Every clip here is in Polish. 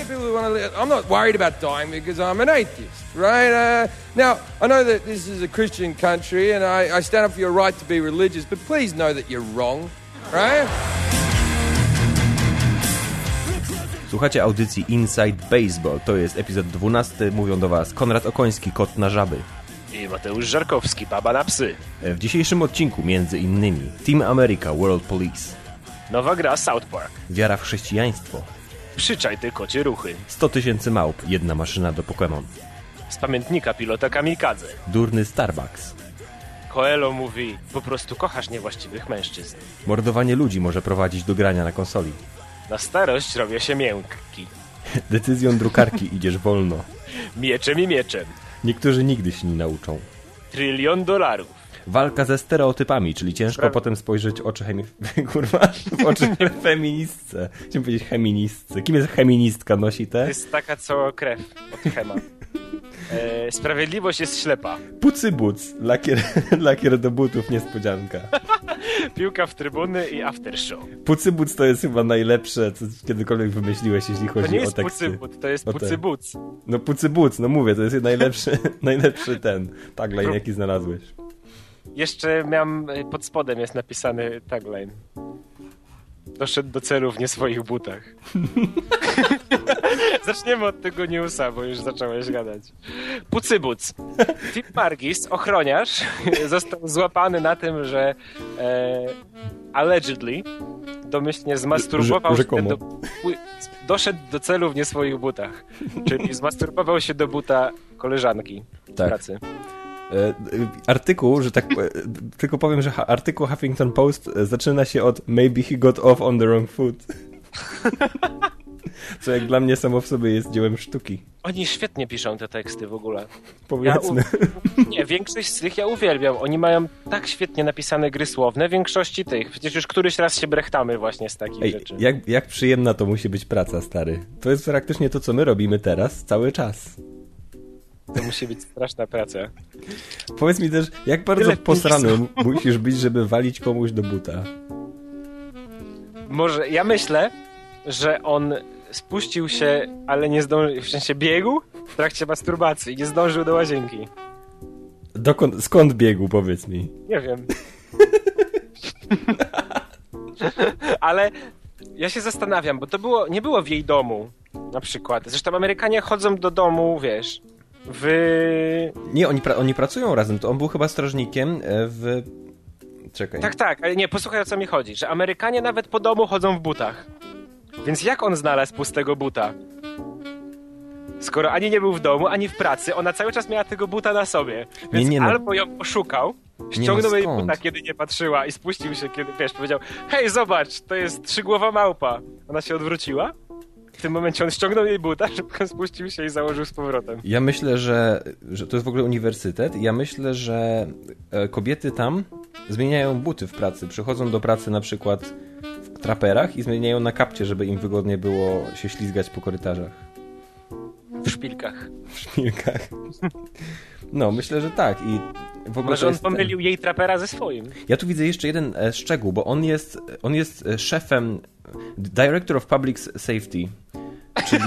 people who want to live. I'm not worried about dying because I'm an atheist, right? Now, I know that this is a Christian country and I stand up for your right to be religious, but please know that you're wrong, right? Słuchacie audycji Inside Baseball. To jest epizod 12. Mówią do Was Konrad Okoński, kot na żaby. I Mateusz Żarkowski, baba na psy. W dzisiejszym odcinku między innymi Team America, World Police. Nowa gra South Park. Wiara w chrześcijaństwo. Przyczaj te kocie ruchy. 100 000 małp, jedna maszyna do Pokémon. Z pamiętnika pilota kamikadze. Durny Starbucks. Coelho mówi, po prostu kochasz niewłaściwych mężczyzn. Mordowanie ludzi może prowadzić do grania na konsoli. Na starość robię się miękki. Decyzją drukarki idziesz wolno. Mieczem i mieczem. Niektórzy nigdy się nie nauczą. $1 trylion. Walka ze stereotypami, czyli ciężko potem spojrzeć w oczy w oczy feministce. Chciałem powiedzieć feministce. Kim jest feministka? Nosi te? To jest taka, co krew od chema. Sprawiedliwość jest ślepa. Pucybuc. Lakier do butów, niespodzianka. Piłka w trybuny i aftershow. Pucybuc to jest chyba najlepsze, co kiedykolwiek wymyśliłeś, jeśli chodzi o teksty. To nie jest pucybuc, to jest pucybuc. No pucybuc, no mówię, to jest najlepszy ten tagline, jaki znalazłeś. Jeszcze miałem, pod spodem jest napisany tagline. Doszedł do celu w nie swoich butach. Zaczniemy od tego newsa, bo już zacząłeś gadać. Pucybuc. Tim Margis, ochroniarz, został złapany na tym, że allegedly, domyślnie zmasturbował się doszedł do celu w nie swoich butach. Czyli zmasturbował się do buta koleżanki w pracy. Artykuł, że tak tylko powiem, że artykuł Huffington Post zaczyna się od Maybe he got off on the wrong foot. Co jak dla mnie samo w sobie jest dziełem sztuki. Oni świetnie piszą te teksty w ogóle. Powiedzmy. Nie, większość z tych ja uwielbiam. Oni mają tak świetnie napisane gry słowne, większości tych. Przecież już któryś raz się brechtamy właśnie z takich rzeczy. Jak przyjemna to musi być praca, stary. To jest praktycznie to, co my robimy teraz, cały czas. To musi być straszna praca. Powiedz mi też, jak bardzo posrany musisz być, żeby walić komuś do buta? Może, ja myślę, że on spuścił się, ale nie zdążył, w sensie biegł w trakcie masturbacji i nie zdążył do łazienki. Skąd biegł, powiedz mi? Nie wiem. Ale ja się zastanawiam, bo to nie było w jej domu, na przykład. Zresztą Amerykanie chodzą do domu, wiesz, Nie, oni pracują razem. To on był chyba strażnikiem w... Czekaj. Tak, ale nie, posłuchaj, o co mi chodzi. Że Amerykanie nawet po domu chodzą w butach. Więc jak on znalazł pustego buta? Skoro ani nie był w domu, ani w pracy, ona cały czas miała tego buta na sobie. Więc albo ją poszukał, ściągnął jej buta, kiedy nie patrzyła i spuścił się, kiedy, wiesz, powiedział: hej, zobacz, to jest 3-głowa małpa. Ona się odwróciła. W tym momencie on ściągnął jej buta, szybko spuścił się i założył z powrotem. Ja myślę, że to jest w ogóle uniwersytet. Ja myślę, że kobiety tam zmieniają buty w pracy. Przychodzą do pracy na przykład w traperach i zmieniają na kapcie, żeby im wygodnie było się ślizgać po korytarzach. W szpilkach. No, myślę, że tak. I w ogóle może on pomylił jej trapera ze swoim. Ja tu widzę jeszcze jeden szczegół, bo on jest szefem Director of Public Safety, czyli...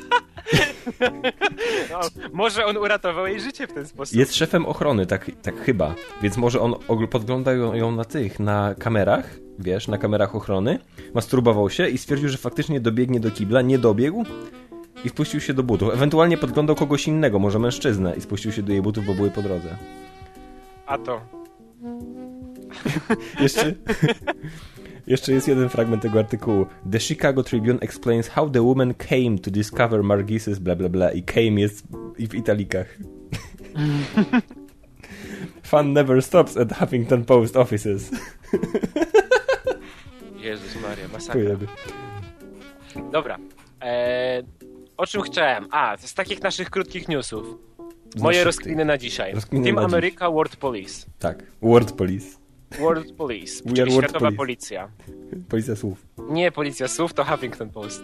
No, może on uratował jej życie w ten sposób. Jest szefem ochrony, tak chyba. Więc może on podglądał ją na kamerach, wiesz, na kamerach ochrony, masturbował się i stwierdził, że faktycznie dobiegnie do kibla, nie dobiegł i wpuścił się do butów. Ewentualnie podglądał kogoś innego, może mężczyznę, i spuścił się do jej butów, bo były po drodze. A to... Jeszcze jest jeden fragment tego artykułu. The Chicago Tribune explains how the woman came to discover Margis's bla bla bla i came jest w italikach. Fun never stops at Huffington Post offices. Jezus Maria, masakra. Dobra. O czym chciałem? Z takich naszych krótkich newsów. Moje rozkminy na dzisiaj. Team America, World Police. Tak, World Police. World Police, czyli światowa policja. Policja słów. Nie policja słów, to Huffington Post.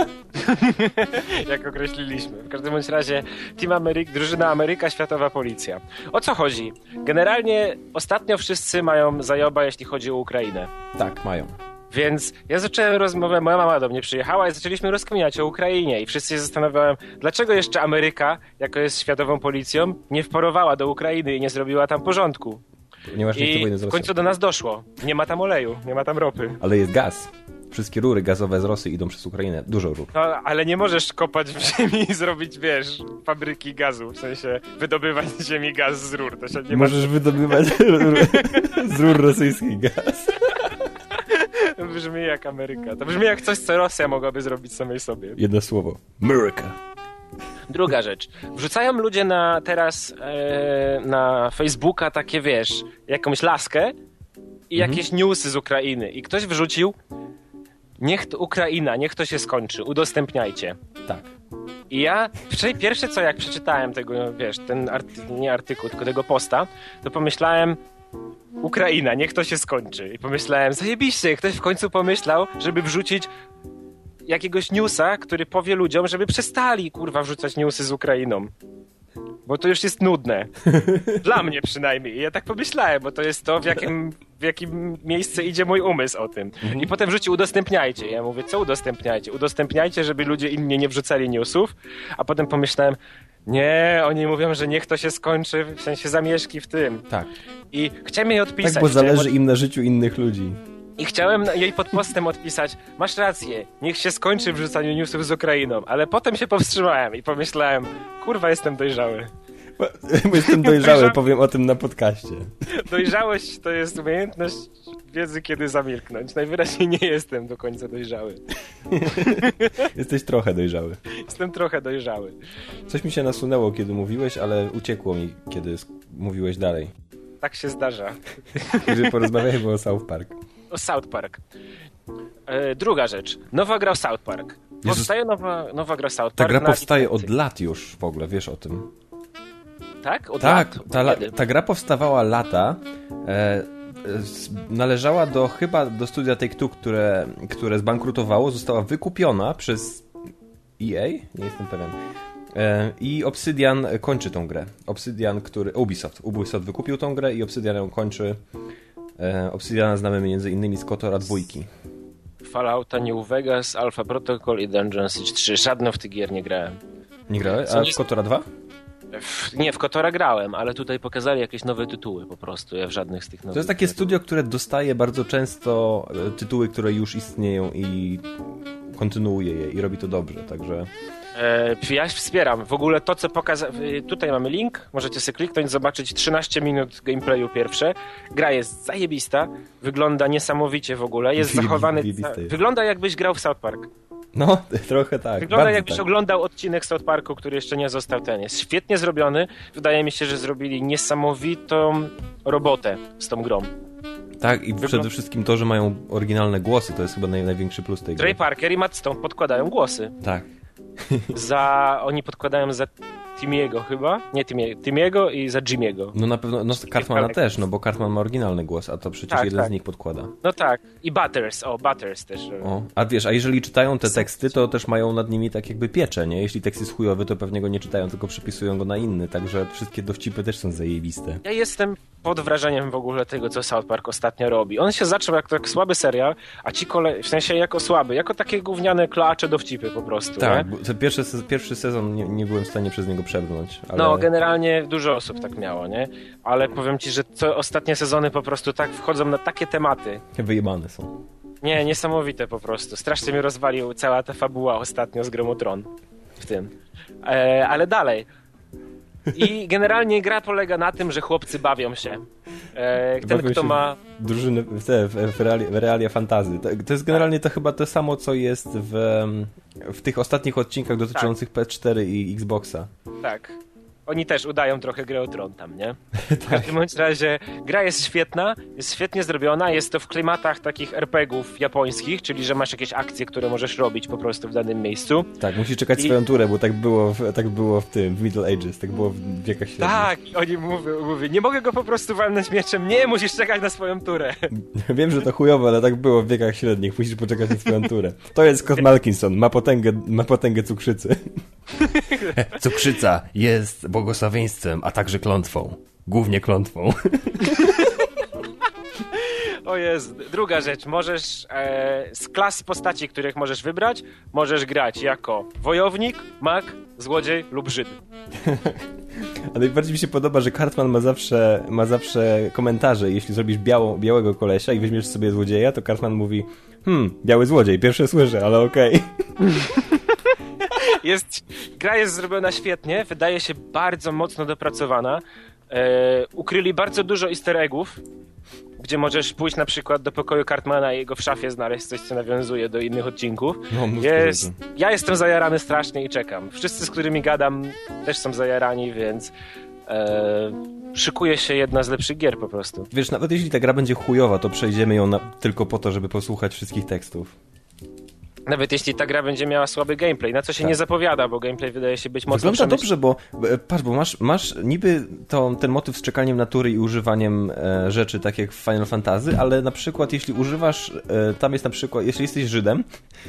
Jak określiliśmy. W każdym bądź razie Team America, drużyna Ameryka, światowa policja. O co chodzi? Generalnie ostatnio wszyscy mają zajoba, jeśli chodzi o Ukrainę. Tak, mają. Więc ja zacząłem rozmowę, moja mama do mnie przyjechała i zaczęliśmy rozkminiać o Ukrainie i wszyscy się zastanawiałem, dlaczego jeszcze Ameryka, jako jest światową policją, nie wparowała do Ukrainy i nie zrobiła tam porządku. I w końcu do nas doszło. Nie ma tam oleju, nie ma tam ropy. Ale jest gaz. Wszystkie rury gazowe z Rosji idą przez Ukrainę. Dużo rur. No, ale nie możesz kopać w ziemi i zrobić, wiesz, fabryki gazu. W sensie wydobywać z ziemi gaz z rur. To się nie możesz wydobywać z rur rosyjskich gaz. To brzmi jak Ameryka. To brzmi jak coś, co Rosja mogłaby zrobić samej sobie. Jedno słowo. America. Druga rzecz. Wrzucają ludzie teraz na Facebooka takie, wiesz, jakąś laskę i jakieś newsy z Ukrainy. I ktoś wrzucił, niech to się skończy, udostępniajcie. Tak. I ja, pierwsze co jak przeczytałem tego, wiesz, nie artykuł, tylko tego posta, to pomyślałem, Ukraina, niech to się skończy. I pomyślałem, zajebiście, ktoś w końcu pomyślał, żeby wrzucić jakiegoś newsa, który powie ludziom, żeby przestali, kurwa, wrzucać newsy z Ukrainą. Bo to już jest nudne. Dla mnie przynajmniej. I ja tak pomyślałem, bo to jest to, w jakim miejsce idzie mój umysł o tym. I potem wrzucił udostępniajcie. Ja mówię, co udostępniajcie? Udostępniajcie, żeby ludzie inni nie wrzucali newsów. A potem pomyślałem, nie, oni mówią, że niech to się skończy, w sensie zamieszki w tym. Tak. I chciałem jej odpisać. Tak, bo zależy im na życiu innych ludzi. I chciałem jej pod postem odpisać, masz rację, niech się skończy wrzucaniu newsów z Ukrainą, ale potem się powstrzymałem i pomyślałem, kurwa, jestem dojrzały. Bo jestem dojrzały, powiem o tym na podcaście. Dojrzałość to jest umiejętność wiedzy, kiedy zamilknąć. Najwyraźniej nie jestem do końca dojrzały. Jesteś trochę dojrzały. Jestem trochę dojrzały. Coś mi się nasunęło, kiedy mówiłeś, ale uciekło mi, kiedy mówiłeś dalej. Tak się zdarza. Że porozmawiajmy o South Park. O South Park. Druga rzecz. Nowa gra South Park. Powstaje nowa gra South Park. Ta gra powstaje od lat już w ogóle, wiesz o tym. Tak? Od tak, lat? Ta gra powstawała lata. Należała chyba do studia Take-Two, które zbankrutowało. Została wykupiona przez EA? Nie jestem pewien. I Obsidian kończy tą grę. Ubisoft wykupił tą grę i Obsidian ją kończy. Obsidiana znamy między innymi z KOTOR 2. Fallouta, New Vegas, Alpha Protocol i Dungeon Siege 3. Żadną w tych gier nie grałem. Nie grałeś? A w KOTORa 2? Nie, w KOTORa grałem, ale tutaj pokazali jakieś nowe tytuły po prostu. Ja w żadnych z tych nowych... To jest takie studio, które dostaje bardzo często tytuły, które już istnieją i kontynuuje je i robi to dobrze, także... Ja wspieram. W ogóle to, co tutaj mamy link, możecie sobie kliknąć, zobaczyć 13 minut gameplayu pierwsze. Gra jest zajebista, wygląda niesamowicie w ogóle, jest zachowany... Wygląda jakbyś grał w South Park. No, trochę tak. Wygląda jakbyś oglądał odcinek South Parku, który jeszcze nie został Jest świetnie zrobiony. Wydaje mi się, że zrobili niesamowitą robotę z tą grą. Tak, i przede wszystkim to, że mają oryginalne głosy, to jest chyba największy plus tej gry. Trey Parker i Matt Stone podkładają głosy. Tak. Oni podkładają za Timiego chyba? Nie Timiego i za Jimmy'ego. No na pewno, Cartmana też, no bo Cartman ma oryginalny głos, a to przecież jeden z nich podkłada. No tak, i Butters też. A jeżeli czytają te teksty, to też mają nad nimi tak jakby pieczę, nie? Jeśli tekst jest chujowy, to pewnie go nie czytają, tylko przepisują go na inny, także wszystkie dowcipy też są zajebiste. Ja jestem pod wrażeniem w ogóle tego, co South Park ostatnio robi. On się zaczął jako tak słaby serial, a ci w sensie jako słaby, jako takie gówniane kloacze dowcipy po prostu. Tak, pierwszy sezon nie byłem w stanie przez niego przebrnąć. Ale... No, generalnie dużo osób tak miało, nie? Ale powiem ci, że ostatnie sezony po prostu tak wchodzą na takie tematy. Wyjebane są. Nie, niesamowite po prostu. Strasznie mi rozwalił cała ta fabuła ostatnio z Grą o Tron w tym. Ale dalej. I generalnie gra polega na tym, że chłopcy bawią się. Kto ma... Drużyny w realia fantasy. To jest generalnie to chyba to samo, co jest w tych ostatnich odcinkach dotyczących PS4 i Xboxa. Tak. Oni też udają trochę Grę o Tron tam, nie? W każdym bądź razie gra jest świetna, jest świetnie zrobiona, jest to w klimatach takich RPG-ów japońskich, czyli że masz jakieś akcje, które możesz robić po prostu w danym miejscu. Tak, musisz czekać swoją turę, bo tak było w Middle Ages, tak było w wiekach średnich. Tak, i oni mówią, nie mogę go po prostu walnąć mieczem, nie, musisz czekać na swoją turę. Wiem, że to chujowe, ale tak było w wiekach średnich, musisz poczekać na swoją turę. To jest Scott Malkinson, ma potęgę cukrzycy. Cukrzyca jest błogosławieństwem, a także klątwą. Głównie klątwą. O jest. Druga rzecz. Możesz z klas postaci, których możesz wybrać, możesz grać jako wojownik, mag, złodziej lub Żyd. A najbardziej mi się podoba, że Cartman ma zawsze komentarze. Jeśli zrobisz białego kolesia i weźmiesz sobie złodzieja, to Cartman mówi biały złodziej, pierwsze słyszę, ale okej. Gra jest zrobiona świetnie, wydaje się bardzo mocno dopracowana. Ukryli bardzo dużo easter eggów, gdzie możesz pójść na przykład do pokoju Cartmana i jego w szafie znaleźć coś, co nawiązuje do innych odcinków. Ja jestem zajarany strasznie i czekam. Wszyscy, z którymi gadam, też są zajarani, więc szykuje się jedna z lepszych gier po prostu. Wiesz, nawet jeśli ta gra będzie chujowa, to przejdziemy ją tylko po to, żeby posłuchać wszystkich tekstów. Nawet jeśli ta gra będzie miała słaby gameplay, na co się nie zapowiada, bo gameplay wydaje się być mocno wygląda dobrze, bo patrz, bo masz niby ten motyw z czekaniem natury i używaniem rzeczy, tak jak w Final Fantasy, ale na przykład jeśli używasz, tam jest na przykład, jeśli jesteś Żydem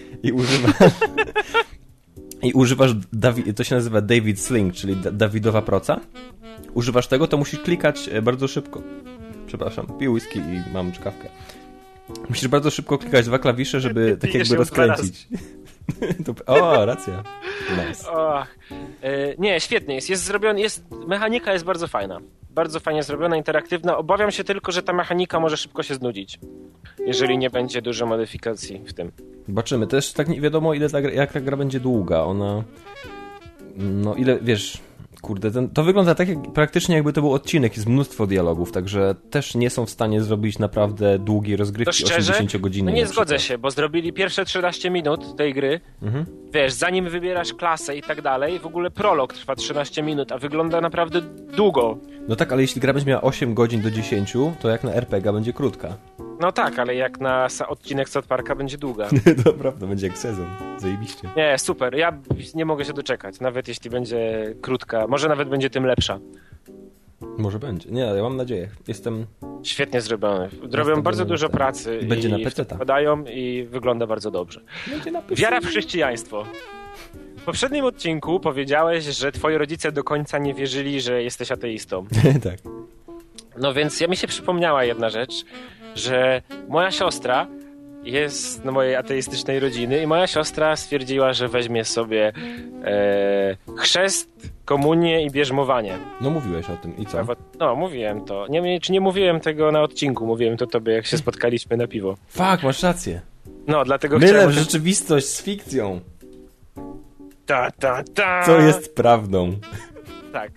i używasz to się nazywa David Sling, czyli Dawidowa proca, używasz tego, to musisz klikać bardzo szybko. Przepraszam, piję whisky i mam czkawkę. Musisz bardzo szybko klikać 2 klawisze, żeby tak jakby rozkręcić. O, racja. Nice. Nie, świetnie jest zrobiony, mechanika jest bardzo fajna. Bardzo fajnie zrobiona, interaktywna. Obawiam się tylko, że ta mechanika może szybko się znudzić, jeżeli nie będzie dużo modyfikacji w tym. Zobaczymy. Też tak nie wiadomo, jak ta gra będzie długa. Ona... No ile, wiesz... Kurde, to wygląda tak praktycznie jakby to był odcinek, jest mnóstwo dialogów, także też nie są w stanie zrobić naprawdę długiej rozgrywki 80-godzinnej. No nie zgodzę się, bo zrobili pierwsze 13 minut tej gry, wiesz, zanim wybierasz klasę i tak dalej, w ogóle prolog trwa 13 minut, a wygląda naprawdę długo. No tak, ale jeśli gra będzie miała 8 godzin do 10, to jak na RPG będzie krótka. No tak, ale jak na odcinek South Parka będzie długa. To prawda, będzie jak sezon. Zajebiście. Nie, super. Ja nie mogę się doczekać. Nawet jeśli będzie krótka. Może nawet będzie tym lepsza. Może będzie. Nie, ja mam nadzieję. Jestem... Świetnie zrobione. Robią bardzo dużo pracy. Będzie na PC-ta. Podają i wygląda bardzo dobrze. Będzie na PC. Wiara w chrześcijaństwo. W poprzednim odcinku powiedziałeś, że twoi rodzice do końca nie wierzyli, że jesteś ateistą. Tak. No więc mi się przypomniała jedna rzecz, że moja siostra jest z mojej ateistycznej rodziny i moja siostra stwierdziła, że weźmie sobie chrzest, komunię i bierzmowanie. No mówiłeś o tym i co? No, mówiłem to. Nie wiem, czy nie mówiłem tego na odcinku, mówiłem to tobie, jak się spotkaliśmy na piwo. Fak, masz rację. No, dlatego mylę rzeczywistość z fikcją. Ta. Co jest prawdą? Tak.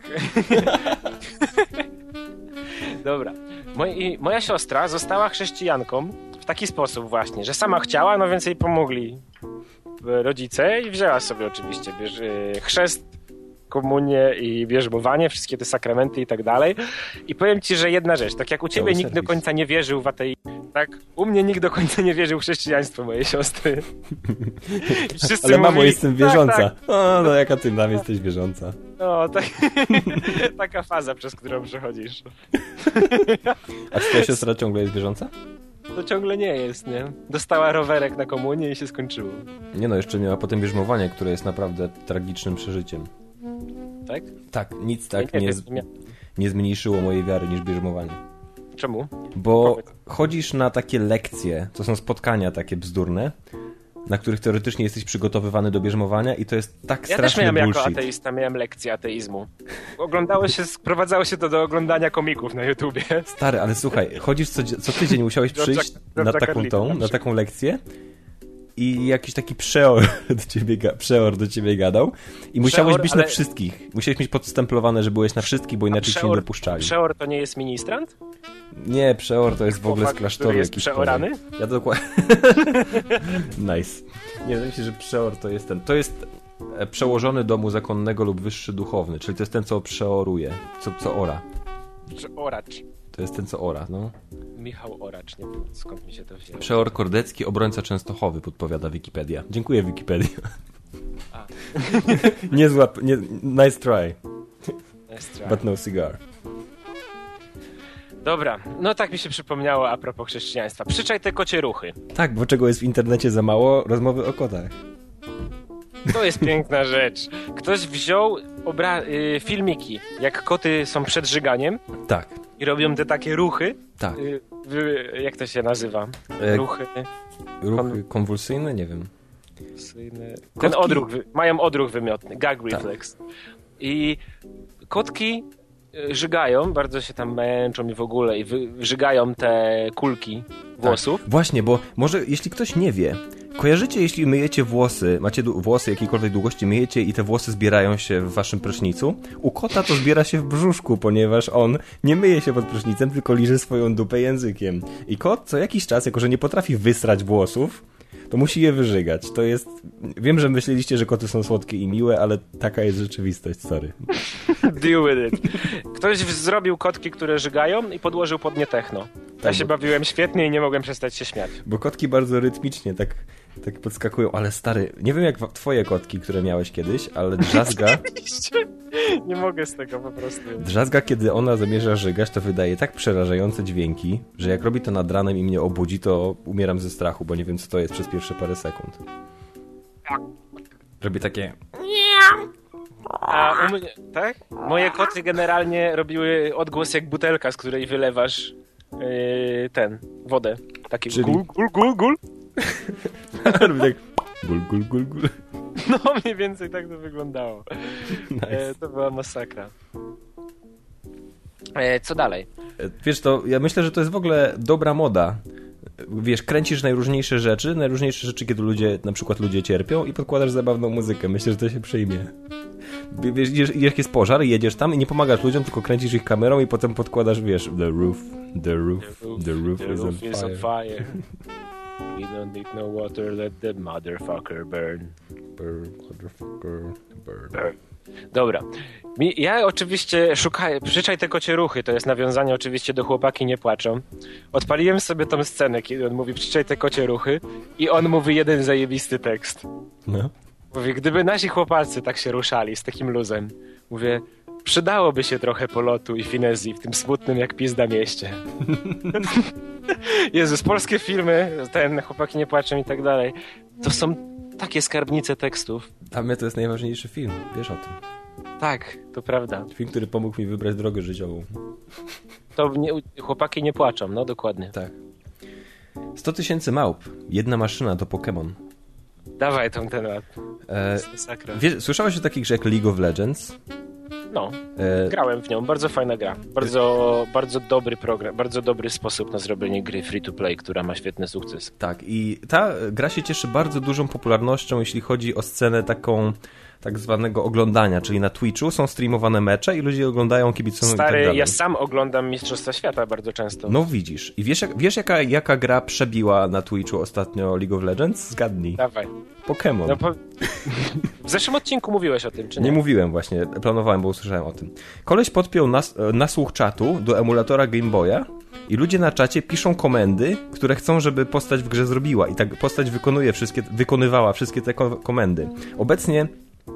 Dobra. Moja siostra została chrześcijanką w taki sposób właśnie, że sama chciała, no więc jej pomogli rodzice i wzięła sobie oczywiście chrzest, komunię i bierzmowanie, wszystkie te sakramenty i tak dalej. I powiem ci, że jedna rzecz, tak jak u ciebie nikt do końca nie wierzył w ateizm, tak u mnie nikt do końca nie wierzył w chrześcijaństwo mojej siostry. Ale mamo, jestem wierząca. Tak. O, no jaka ty tam jesteś wierząca. No, taka faza, przez którą przechodzisz. A czy twoja siostra ciągle jest wierząca? To ciągle nie jest, nie? Dostała rowerek na komunię i się skończyło. Nie no, jeszcze miała potem bierzmowanie, które jest naprawdę tragicznym przeżyciem. Tak? Tak, nic tak nie zmniejszyło mojej wiary niż bierzmowanie. Czemu? Bo chodzisz na takie lekcje, to są spotkania takie bzdurne, na których teoretycznie jesteś przygotowywany do bierzmowania i to jest tak straszny bullshit. Ja też miałem jako ateista, miałem lekcję ateizmu. Sprowadzało się to do oglądania komików na YouTubie. Stary, ale słuchaj, chodzisz co tydzień, musiałeś przyjść na taką lekcję i jakiś taki przeor do ciebie gadał i musiałeś być na wszystkich. Musiałeś mieć podstemplowane, że byłeś na wszystkich, bo inaczej cię nie dopuszczali. Przeor to nie jest ministrant? Nie, przeor to jest w ogóle z klasztoru. Który jest przeorany? Ja dokładnie... Nice. Nie, wydaje mi się, że przeor to jest ten. To jest przełożony domu zakonnego lub wyższy duchowny, czyli to jest ten, co przeoruje, co ora. Przeoracz. To jest ten, co ora, no. Michał Oracz, nie wiem skąd mi się to wzięło. Przeor Kordecki, obrońca Częstochowy, podpowiada Wikipedia. Dziękuję, Wikipedia. Nice try. But no cigar. Dobra, no tak mi się przypomniało a propos chrześcijaństwa. Przyczaj te kocie ruchy. Tak, bo czego jest w internecie za mało? Rozmowy o kotach. To jest piękna rzecz. Ktoś wziął filmiki, jak koty są przed żyganiem. Tak. I robią te takie ruchy. Tak. Jak to się nazywa? Ruchy konwulsyjne? Nie wiem. Ten odruch, mają odruch wymiotny, gag reflex. Tak. I kotki żygają, bardzo się tam męczą i w ogóle, i wyżygają te kulki włosów. Tak. Właśnie, bo może jeśli ktoś nie wie, kojarzycie, jeśli myjecie włosy, macie włosy jakiejkolwiek długości, myjecie i te włosy zbierają się w waszym prysznicu? U kota to zbiera się w brzuszku, ponieważ on nie myje się pod prysznicem, tylko liże swoją dupę językiem. I kot co jakiś czas, jako że nie potrafi wysrać włosów, to musi je wyżygać. To jest... Wiem, że myśleliście, że koty są słodkie i miłe, ale taka jest rzeczywistość, sorry. Deal with it. Ktoś zrobił kotki, które żygają i podłożył pod nie techno. Ja się bawiłem świetnie i nie mogłem przestać się śmiać. Bo kotki bardzo rytmicznie tak podskakują, ale stary, nie wiem jak twoje kotki, które miałeś kiedyś, ale drzazga... Nie mogę z tego po prostu. Drzazga, kiedy ona zamierza żygać, to wydaje tak przerażające dźwięki, że jak robi to nad ranem i mnie obudzi, to umieram ze strachu, bo nie wiem co to jest przez pierwsze parę sekund. Robi takie... A u mnie, tak? Moje koty generalnie robiły odgłos jak butelka, z której wylewasz wodę. Taki gul, gul, gul, gul. Robi tak gul, gul, gul, gul. No mniej więcej tak to wyglądało. Nice. To była masakra. Co dalej? Wiesz, to ja myślę, że to jest w ogóle dobra moda. Wiesz, kręcisz najróżniejsze rzeczy, kiedy na przykład ludzie cierpią i podkładasz zabawną muzykę. Myślę, że to się przyjmie. Wiesz, jak jest pożar, jedziesz tam i nie pomagasz ludziom, tylko kręcisz ich kamerą i potem podkładasz, wiesz, the roof is on fire. We don't need no water, let the motherfucker burn. Burn. Dobra. Ja oczywiście przyczaj te kocie ruchy, to jest nawiązanie oczywiście do Chłopaki nie płaczą. Odpaliłem sobie tą scenę, kiedy on mówi przyczaj te kocie ruchy i on mówi jeden zajebisty tekst. No. Mówi, gdyby nasi chłopacy tak się ruszali z takim luzem, mówię, przydałoby się trochę polotu i finezji w tym smutnym jak pizda mieście. Jezus, polskie filmy, Chłopaki nie płaczą i tak dalej, to są takie skarbnice tekstów. Dla mnie to jest najważniejszy film, wiesz o tym. Tak, to prawda. Film, który pomógł mi wybrać drogę życiową. Chłopaki nie płaczą, no dokładnie. Tak. 100 000 małp, jedna maszyna to Pokémon. Dawaj tą temat. Słyszałeś o takiej grze jak League of Legends? No, grałem w nią, bardzo fajna gra. Bardzo dobry program, bardzo dobry sposób na zrobienie gry free to play, która ma świetny sukces. Tak, i ta gra się cieszy bardzo dużą popularnością, jeśli chodzi o scenę taką tak zwanego oglądania, czyli na Twitchu są streamowane mecze i ludzie oglądają, kibicują i tak dalej. Ja sam oglądam Mistrzostwa Świata bardzo często. No widzisz. I wiesz jaka gra przebiła na Twitchu ostatnio League of Legends? Zgadnij. Dawaj. Pokémon. No, w zeszłym odcinku mówiłeś o tym, czy nie? Nie mówiłem właśnie, planowałem, bo usłyszałem o tym. Koleś podpiął nasłuch czatu do emulatora Game Boya i ludzie na czacie piszą komendy, które chcą, żeby postać w grze zrobiła. I tak postać wykonywała wszystkie te komendy. Obecnie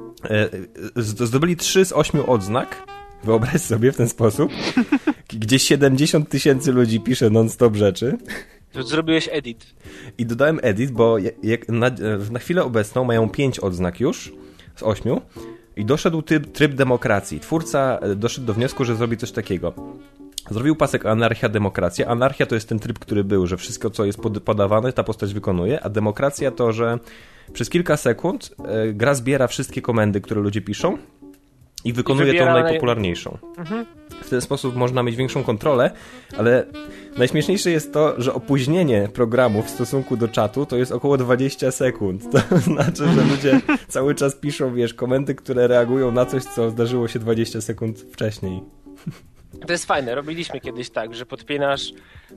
zdobyli 3 z 8 odznak. Wyobraź sobie w ten sposób. Gdzie 70 000 ludzi pisze non-stop rzeczy. To zrobiłeś edit. I dodałem edit, bo na chwilę obecną mają 5 odznak już z 8 i doszedł tryb demokracji. Twórca doszedł do wniosku, że zrobi coś takiego. Zrobił pasek anarchia, demokracja. Anarchia to jest ten tryb, który był, że wszystko, co jest podawane, ta postać wykonuje, a demokracja to, że przez kilka sekund gra zbiera wszystkie komendy, które ludzie piszą i wykonuje tą najpopularniejszą. W ten sposób można mieć większą kontrolę, ale najśmieszniejsze jest to, że opóźnienie programu w stosunku do czatu to jest około 20 sekund. To znaczy, że ludzie cały czas piszą, komendy, które reagują na coś, co zdarzyło się 20 sekund wcześniej. To jest fajne. Robiliśmy kiedyś tak, że podpinasz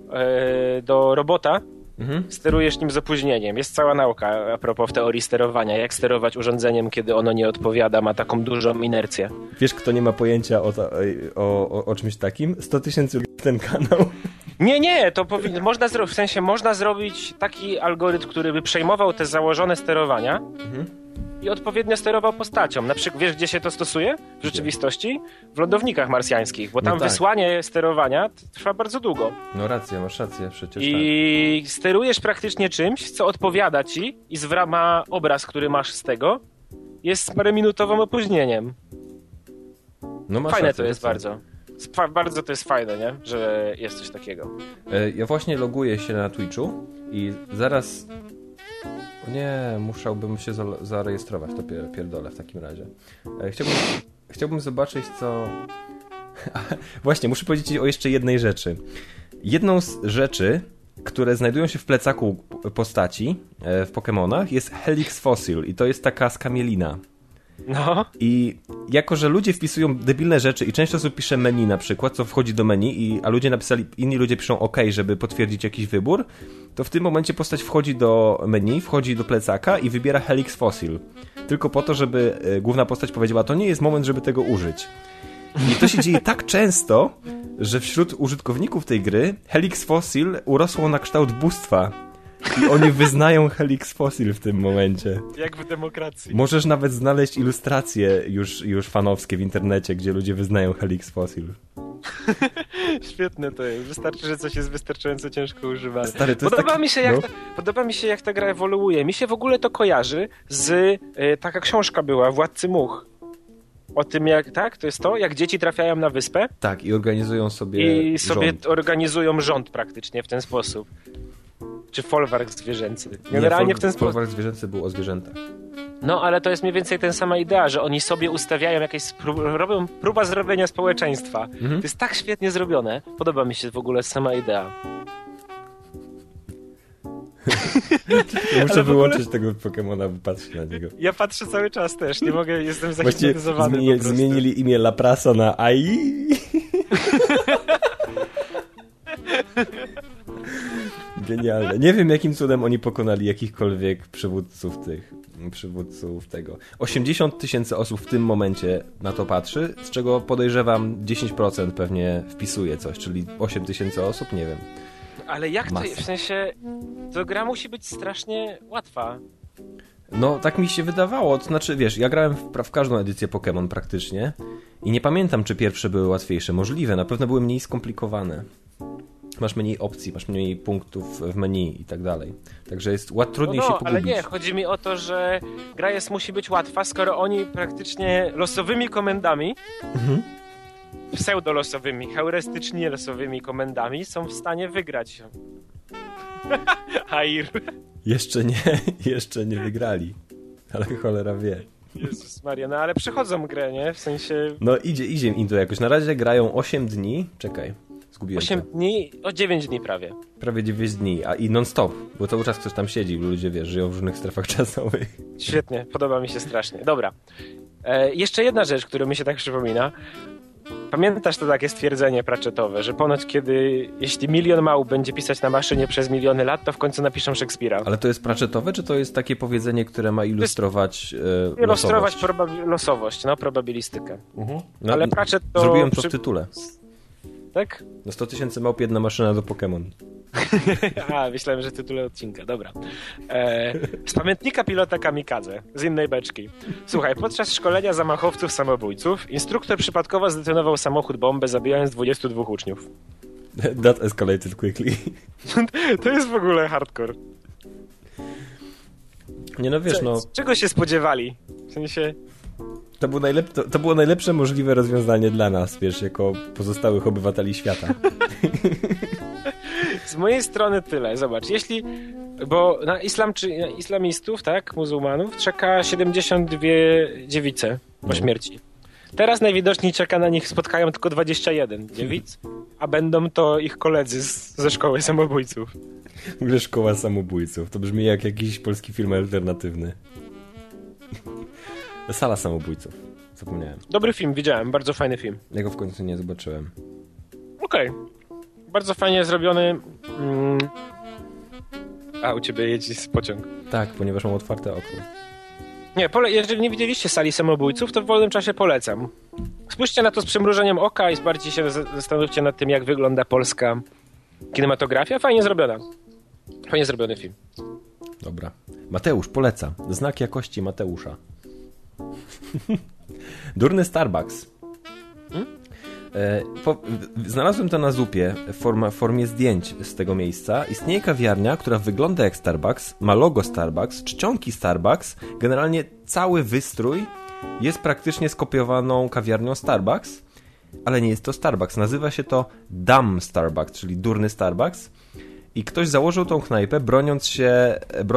do robota, sterujesz nim z opóźnieniem. Jest cała nauka a propos teorii sterowania. Jak sterować urządzeniem, kiedy ono nie odpowiada, ma taką dużą inercję. Wiesz, kto nie ma pojęcia o czymś takim? 100 000 ten kanał. Nie, to można zrobić taki algorytm, który by przejmował te założone sterowania i odpowiednio sterował postacią. Na przykład, wiesz, gdzie się to stosuje w rzeczywistości? W lądownikach marsjańskich, bo tam wysłanie sterowania trwa bardzo długo. No masz rację przecież. I sterujesz praktycznie czymś, co odpowiada ci i ma obraz, który masz z tego, jest z paręminutowym opóźnieniem. No fajne to jest bardzo. Bardzo to jest fajne, nie? Że jest coś takiego. Ja właśnie loguję się na Twitchu i zaraz... O nie, musiałbym się zarejestrować, to pierdolę w takim razie. Chciałbym zobaczyć, co... Właśnie, muszę powiedzieć o jeszcze jednej rzeczy. Jedną z rzeczy, które znajdują się w plecaku postaci w Pokemonach, jest Helix Fossil i to jest taka skamielina. No. I jako, że ludzie wpisują debilne rzeczy i część osób pisze menu na przykład, co wchodzi do menu, a ludzie napisali, inni ludzie piszą OK, żeby potwierdzić jakiś wybór, to w tym momencie postać wchodzi do menu, wchodzi do plecaka i wybiera Helix Fossil. Tylko po to, żeby główna postać powiedziała, to nie jest moment, żeby tego użyć. I to się dzieje tak często, że wśród użytkowników tej gry Helix Fossil urosło na kształt bóstwa. I oni wyznają Helix Fossil w tym momencie. Jak w demokracji. Możesz nawet znaleźć ilustracje już fanowskie w internecie, gdzie ludzie wyznają Helix Fossil. Świetne to jest. Wystarczy, że coś jest wystarczająco ciężko używane. Stary, to podoba, taki... mi się, podoba mi się, jak ta gra ewoluuje. Mi się w ogóle to kojarzy z... taka książka była, Władcy Much. O tym, jak, tak? To jest to? Jak dzieci trafiają na wyspę? Tak, i organizują sobie rząd. Organizują rząd praktycznie w ten sposób. Czy folwark zwierzęcy. Generalnie w ten sposób. Folwark zwierzęcy był o zwierzętach. No, ale to jest mniej więcej ten sama idea, że oni sobie ustawiają jakieś... robią próba zrobienia społeczeństwa. To jest tak świetnie zrobione. Podoba mi się w ogóle sama idea. Muszę wyłączyć tego Pokemona, by patrzeć na niego. Ja patrzę cały czas też, nie mogę, jestem zahipnotyzowany. Zmienili imię Laprasa na AI. Genialne. Nie wiem, jakim cudem oni pokonali jakichkolwiek przywódców tego. 80 000 osób w tym momencie na to patrzy, z czego podejrzewam 10% pewnie wpisuje coś, czyli 8 000 osób, nie wiem. Ale jak to, w sensie, to gra musi być strasznie łatwa. No, tak mi się wydawało. To znaczy, wiesz, ja grałem w każdą edycję Pokémon praktycznie i nie pamiętam, czy pierwsze były łatwiejsze. Możliwe, na pewno były mniej skomplikowane. Masz mniej opcji, masz mniej punktów w menu i tak dalej. Także jest trudniej się pogubić. Ale nie, chodzi mi o to, że gra musi być łatwa, skoro oni praktycznie losowymi komendami, pseudolosowymi, heurystycznie losowymi komendami są w stanie wygrać. Hair. Jeszcze nie wygrali. Ale cholera wie. Jezus Maria, no ale przechodzą grę, nie? W sensie... No idzie im to jakoś. Na razie grają 8 dni. Czekaj. 8 dni, 9 dni prawie. Prawie 9 dni, i non-stop, bo cały czas ktoś tam siedzi, ludzie, wiesz, żyją w różnych strefach czasowych. Świetnie, podoba mi się strasznie. Dobra. Jeszcze jedna rzecz, która mi się tak przypomina. Pamiętasz to takie stwierdzenie Pratchettowe, że ponoć jeśli milion małp będzie pisać na maszynie przez miliony lat, to w końcu napiszą Szekspira. Ale to jest Pratchettowe, czy to jest takie powiedzenie, które ma ilustrować losowość, probabilistykę. No, ale Pratchett to... Zrobiłem to w tytule. Tak? No 100 000 małp, jedna maszyna do Pokémon. Myślałem, że tytuł odcinka. Dobra. Z pamiętnika pilota kamikadze, z innej beczki. Słuchaj, podczas szkolenia zamachowców samobójców instruktor przypadkowo zdetonował samochód bombę, zabijając 22 uczniów. That escalated quickly. To jest w ogóle hardcore. Nie no, wiesz, Czego się spodziewali? W sensie... To było najlepsze możliwe rozwiązanie dla nas, wiesz, jako pozostałych obywateli świata. Z mojej strony tyle. Zobacz, bo na islamistów, tak, muzułmanów, czeka 72 dziewice po śmierci. Teraz najwidoczniej czeka na nich, spotkają tylko 21 dziewic, a będą to ich koledzy ze szkoły samobójców. W ogóle szkoła samobójców. To brzmi jak jakiś polski film alternatywny. Sala samobójców. Zapomniałem. Dobry film, widziałem. Bardzo fajny film. Ja go w końcu nie zobaczyłem. Okej. Bardzo fajnie zrobiony. A, u ciebie jedzie pociąg. Tak, ponieważ mam otwarte okno. Nie, jeżeli nie widzieliście Sali samobójców, to w wolnym czasie polecam. Spójrzcie na to z przymrużeniem oka i bardziej się zastanówcie nad tym, jak wygląda polska kinematografia. Fajnie zrobiona. Fajnie zrobiony film. Dobra. Mateusz poleca. Znak jakości Mateusza. Durny Starbucks. Znalazłem to na Zupie w formie zdjęć z tego miejsca. Istnieje kawiarnia, która wygląda jak Starbucks, ma logo Starbucks, czcionki Starbucks, generalnie cały wystrój jest praktycznie skopiowaną kawiarnią Starbucks ale nie jest to Starbucks. Nazywa się to Dumb Starbucks, czyli durny Starbucks. I ktoś założył tą knajpę, broniąc się...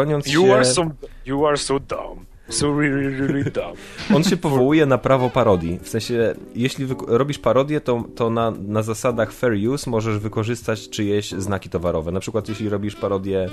You are so dumb. So really dumb. On się powołuje na prawo parodii. W sensie, jeśli robisz parodię, to na zasadach fair use możesz wykorzystać czyjeś znaki towarowe. Na przykład, jeśli robisz parodię,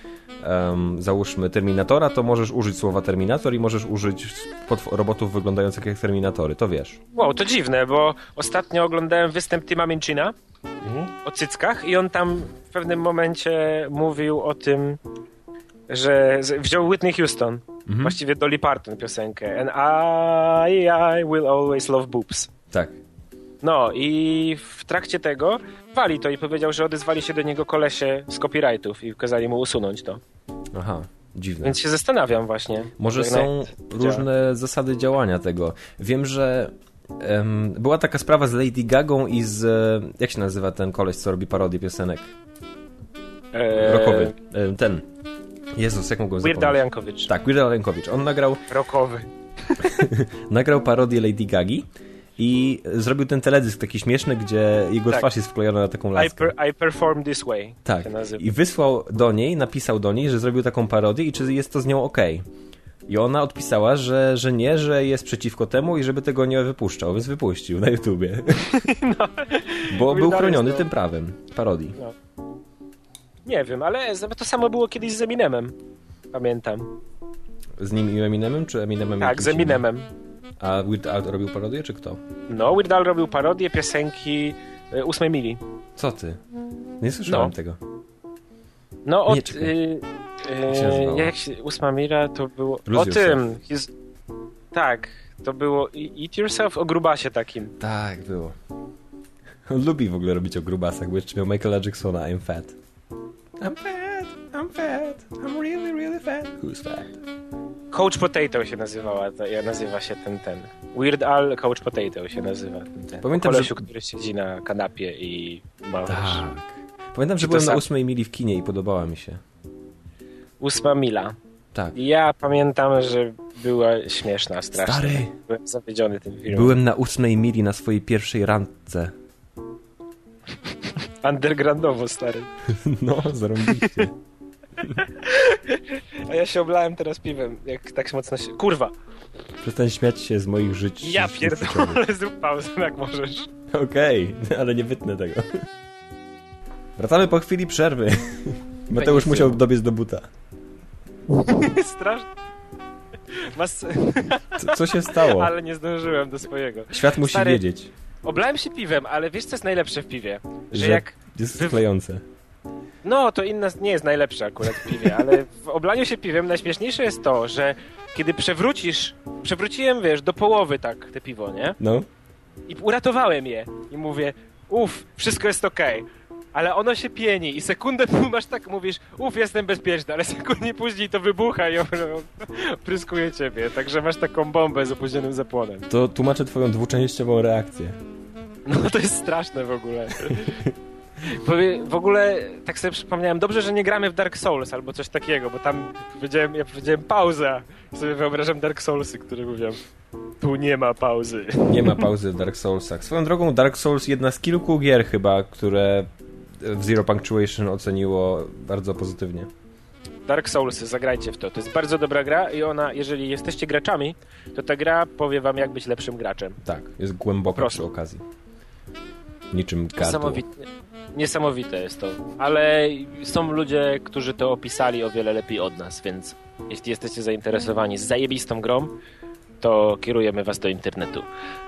załóżmy Terminatora, to możesz użyć słowa Terminator i możesz użyć robotów wyglądających jak Terminatory. To wiesz. Wow, to dziwne, bo ostatnio oglądałem występ Tima Minchina o cyckach i on tam w pewnym momencie mówił o tym, że wziął Whitney Houston, właściwie Dolly Parton piosenkę And I will always love boobs. Tak. No i w trakcie tego wali to i powiedział, że odezwali się do niego kolesie z copyrightów i kazali mu usunąć to. Aha, dziwne. Więc się zastanawiam właśnie. Może są różne zasady działania tego. Wiem, że była taka sprawa z Lady Gagą i z... Jak się nazywa ten koleś, co robi parodię piosenek? Rockowy. Ten. Jezus, jak mogłem zapomnieć? Weird Al Yankovic. Tak, Weird Al Yankovic. On nagrał... Rockowy. nagrał parodię Lady Gagi i zrobił ten teledysk taki śmieszny, gdzie jego twarz jest wklejona na taką laskę. I perform this way. Tak. I wysłał do niej, napisał do niej, że zrobił taką parodię i czy jest to z nią okej. I ona odpisała, że nie, że jest przeciwko temu i żeby tego nie wypuszczał, więc wypuścił na YouTubie. No. Bo był chroniony tym prawem parodii. No. Nie wiem, ale to samo było kiedyś z Eminemem. Pamiętam. Z nim i Eminemem, czy Eminemem? Tak, z Eminemem. A Weird Al robił parodię, czy kto? No, Weird Al robił parodię piosenki 8 mili. Co ty? Nie słyszałem tego. No, od... Jak się 8 mila to było... Lose o tym. Tak, to było Eat Yourself o grubasie takim. Tak, było. On lubi w ogóle robić o grubasach, bo jeszcze miał Michaela Jacksona I'm fat. I'm fat, I'm fat, I'm really, really fat. Who's fat? Coach Potato się nazywa się ten. Weird Al Coach Potato się nazywa. Pamiętam, kolesiu, który siedzi na kanapie i ma... Tak. Pamiętam, że byłem na 8 mili w kinie i podobała mi się. 8 mila. Tak. Ja pamiętam, że była śmieszna strasznie. Stary! Byłem zawiedziony tym filmem. Byłem na 8 mili na swojej pierwszej randce. Undergroundowo, stary. No, zarąbiście. A ja się oblałem teraz piwem, jak tak mocno się... Kurwa! Przestań śmiać się z moich żyć. Ja pierdolę, zrób pauzę, jak możesz. Okej, ale nie wytnę tego. Wracamy po chwili przerwy. Mateusz musiał dobiec do buta. Strasznie. Co się stało? Ale nie zdążyłem do swojego. Świat musi wiedzieć. Oblałem się piwem, ale wiesz co jest najlepsze w piwie? Że jak jest sklejące. No, to inna nie jest najlepsze akurat w piwie, ale w oblaniu się piwem najśmieszniejsze jest to, że kiedy przewróciłem, wiesz, do połowy tak te piwo, nie? No. I uratowałem je. I mówię, wszystko jest okej. Ale ono się pieni i sekundę masz tak, mówisz, jestem bezpieczny, ale sekundę później to wybucha i opryskuje ciebie. Także masz taką bombę z opóźnionym zapłonem. To tłumaczę twoją dwuczęściową reakcję. No to jest straszne w ogóle. W ogóle tak sobie przypomniałem, dobrze, że nie gramy w Dark Souls albo coś takiego, bo tam ja powiedziałem pauza i sobie wyobrażam Dark Soulsy, które mówią, tu nie ma pauzy. Nie ma pauzy w Dark Soulsach. Swoją drogą Dark Souls jedna z kilku gier chyba, które w Zero Punctuation oceniło bardzo pozytywnie. Dark Soulsy, zagrajcie w to. To jest bardzo dobra gra i ona, jeżeli jesteście graczami, to ta gra powie wam, jak być lepszym graczem. Tak, jest głęboka przy okazji. Niczym gardło. Niesamowite jest to. Ale są ludzie, którzy to opisali o wiele lepiej od nas, więc jeśli jesteście zainteresowani zajebistą grą, to kierujemy was do internetu.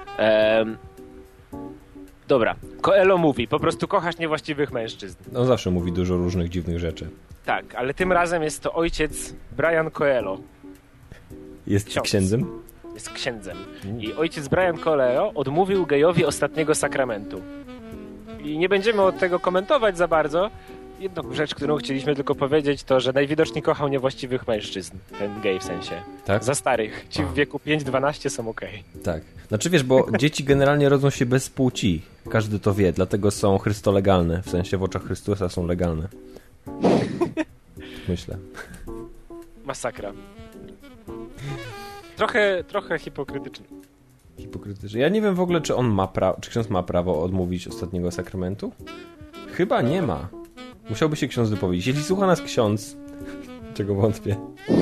Dobra, Coelho mówi, po prostu kochasz niewłaściwych mężczyzn. On zawsze mówi dużo różnych dziwnych rzeczy. Tak, ale tym razem jest to ojciec Brian Coelho. Jest księdzem? Jest księdzem. I ojciec Brian Coelho odmówił gejowi ostatniego sakramentu. I nie będziemy od tego komentować za bardzo. Jedną rzecz, którą chcieliśmy tylko powiedzieć, to, że najwidoczniej kochał niewłaściwych mężczyzn. Ten gej w sensie. Tak? Za starych. Ci w wieku 5-12 są okej. Tak. Znaczy wiesz, bo dzieci generalnie rodzą się bez płci. Każdy to wie, dlatego są chrystolegalne. W sensie w oczach Chrystusa są legalne. Myślę. Masakra. Trochę hipokrytyczny. hipokrytyczne. Ja nie wiem w ogóle, czy on ma czy ksiądz ma prawo odmówić ostatniego sakramentu? Chyba nie ma. Musiałby się ksiądz wypowiedzieć. Jeśli słucha nas ksiądz, czego wątpię,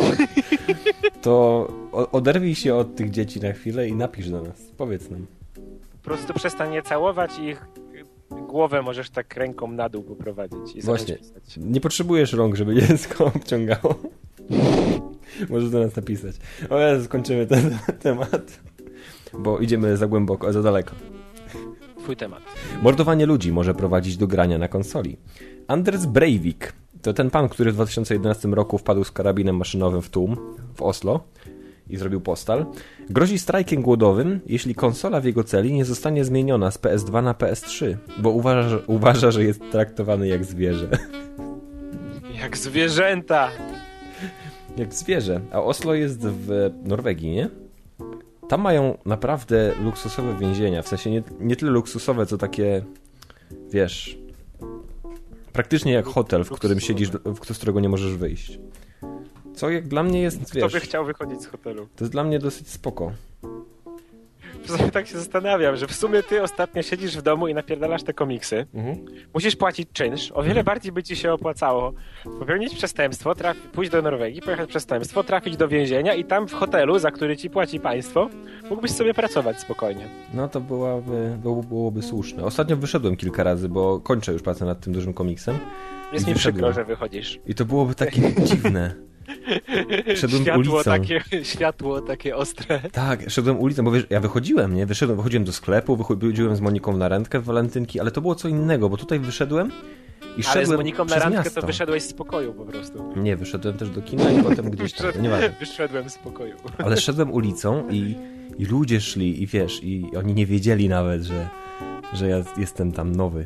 to oderwij się od tych dzieci na chwilę i napisz do nas. Powiedz nam. Po prostu przestań je całować i ich głowę możesz tak ręką na dół poprowadzić. I właśnie, nie potrzebujesz rąk, żeby dziecko obciągało. Możesz do nas napisać. O Jezu, skończymy ten temat, bo idziemy za głęboko, za daleko. Twój temat. Mordowanie ludzi może prowadzić do grania na konsoli. Anders Breivik to ten pan, który w 2011 roku wpadł z karabinem maszynowym w tłum w Oslo i zrobił postal. Grozi strajkiem głodowym, jeśli konsola w jego celi nie zostanie zmieniona z PS2 na PS3, bo uważa, że jest traktowany jak zwierzę. Jak zwierzęta! Jak zwierzę. A Oslo jest w Norwegii, nie? Tam mają naprawdę luksusowe więzienia. W sensie nie tyle luksusowe, co takie, wiesz, praktycznie jak hotel, w którym siedzisz, z którego nie możesz wyjść. Co jak dla mnie jest, Kto by chciał wychodzić z hotelu? To jest dla mnie dosyć spoko. Tak się zastanawiam, że w sumie ty ostatnio siedzisz w domu i napierdalasz te komiksy. Musisz płacić czynsz. O wiele bardziej by ci się opłacało popełnić przestępstwo, pójść do Norwegii, pojechać przestępstwo, trafić do więzienia i tam w hotelu, za który ci płaci państwo, mógłbyś sobie pracować spokojnie. No to byłoby słuszne. Ostatnio wyszedłem kilka razy, bo kończę już pracę nad tym dużym komiksem. Jest mi przykro, że wychodzisz. I to byłoby takie dziwne. Szedłem ulicą. Światło takie ostre. Tak, szedłem ulicą, bo wiesz, ja wychodziłem do sklepu, wychodziłem z Moniką na randkę w walentynki, ale to było co innego, bo tutaj wyszedłem i szedłem. Ale z Moniką na randkę miasto. To wyszedłeś z pokoju po prostu. Nie, wyszedłem też do kina i potem gdzieś tam. Wyszedłem z pokoju. Ale szedłem ulicą i ludzie szli i wiesz, i oni nie wiedzieli nawet, że ja jestem tam nowy.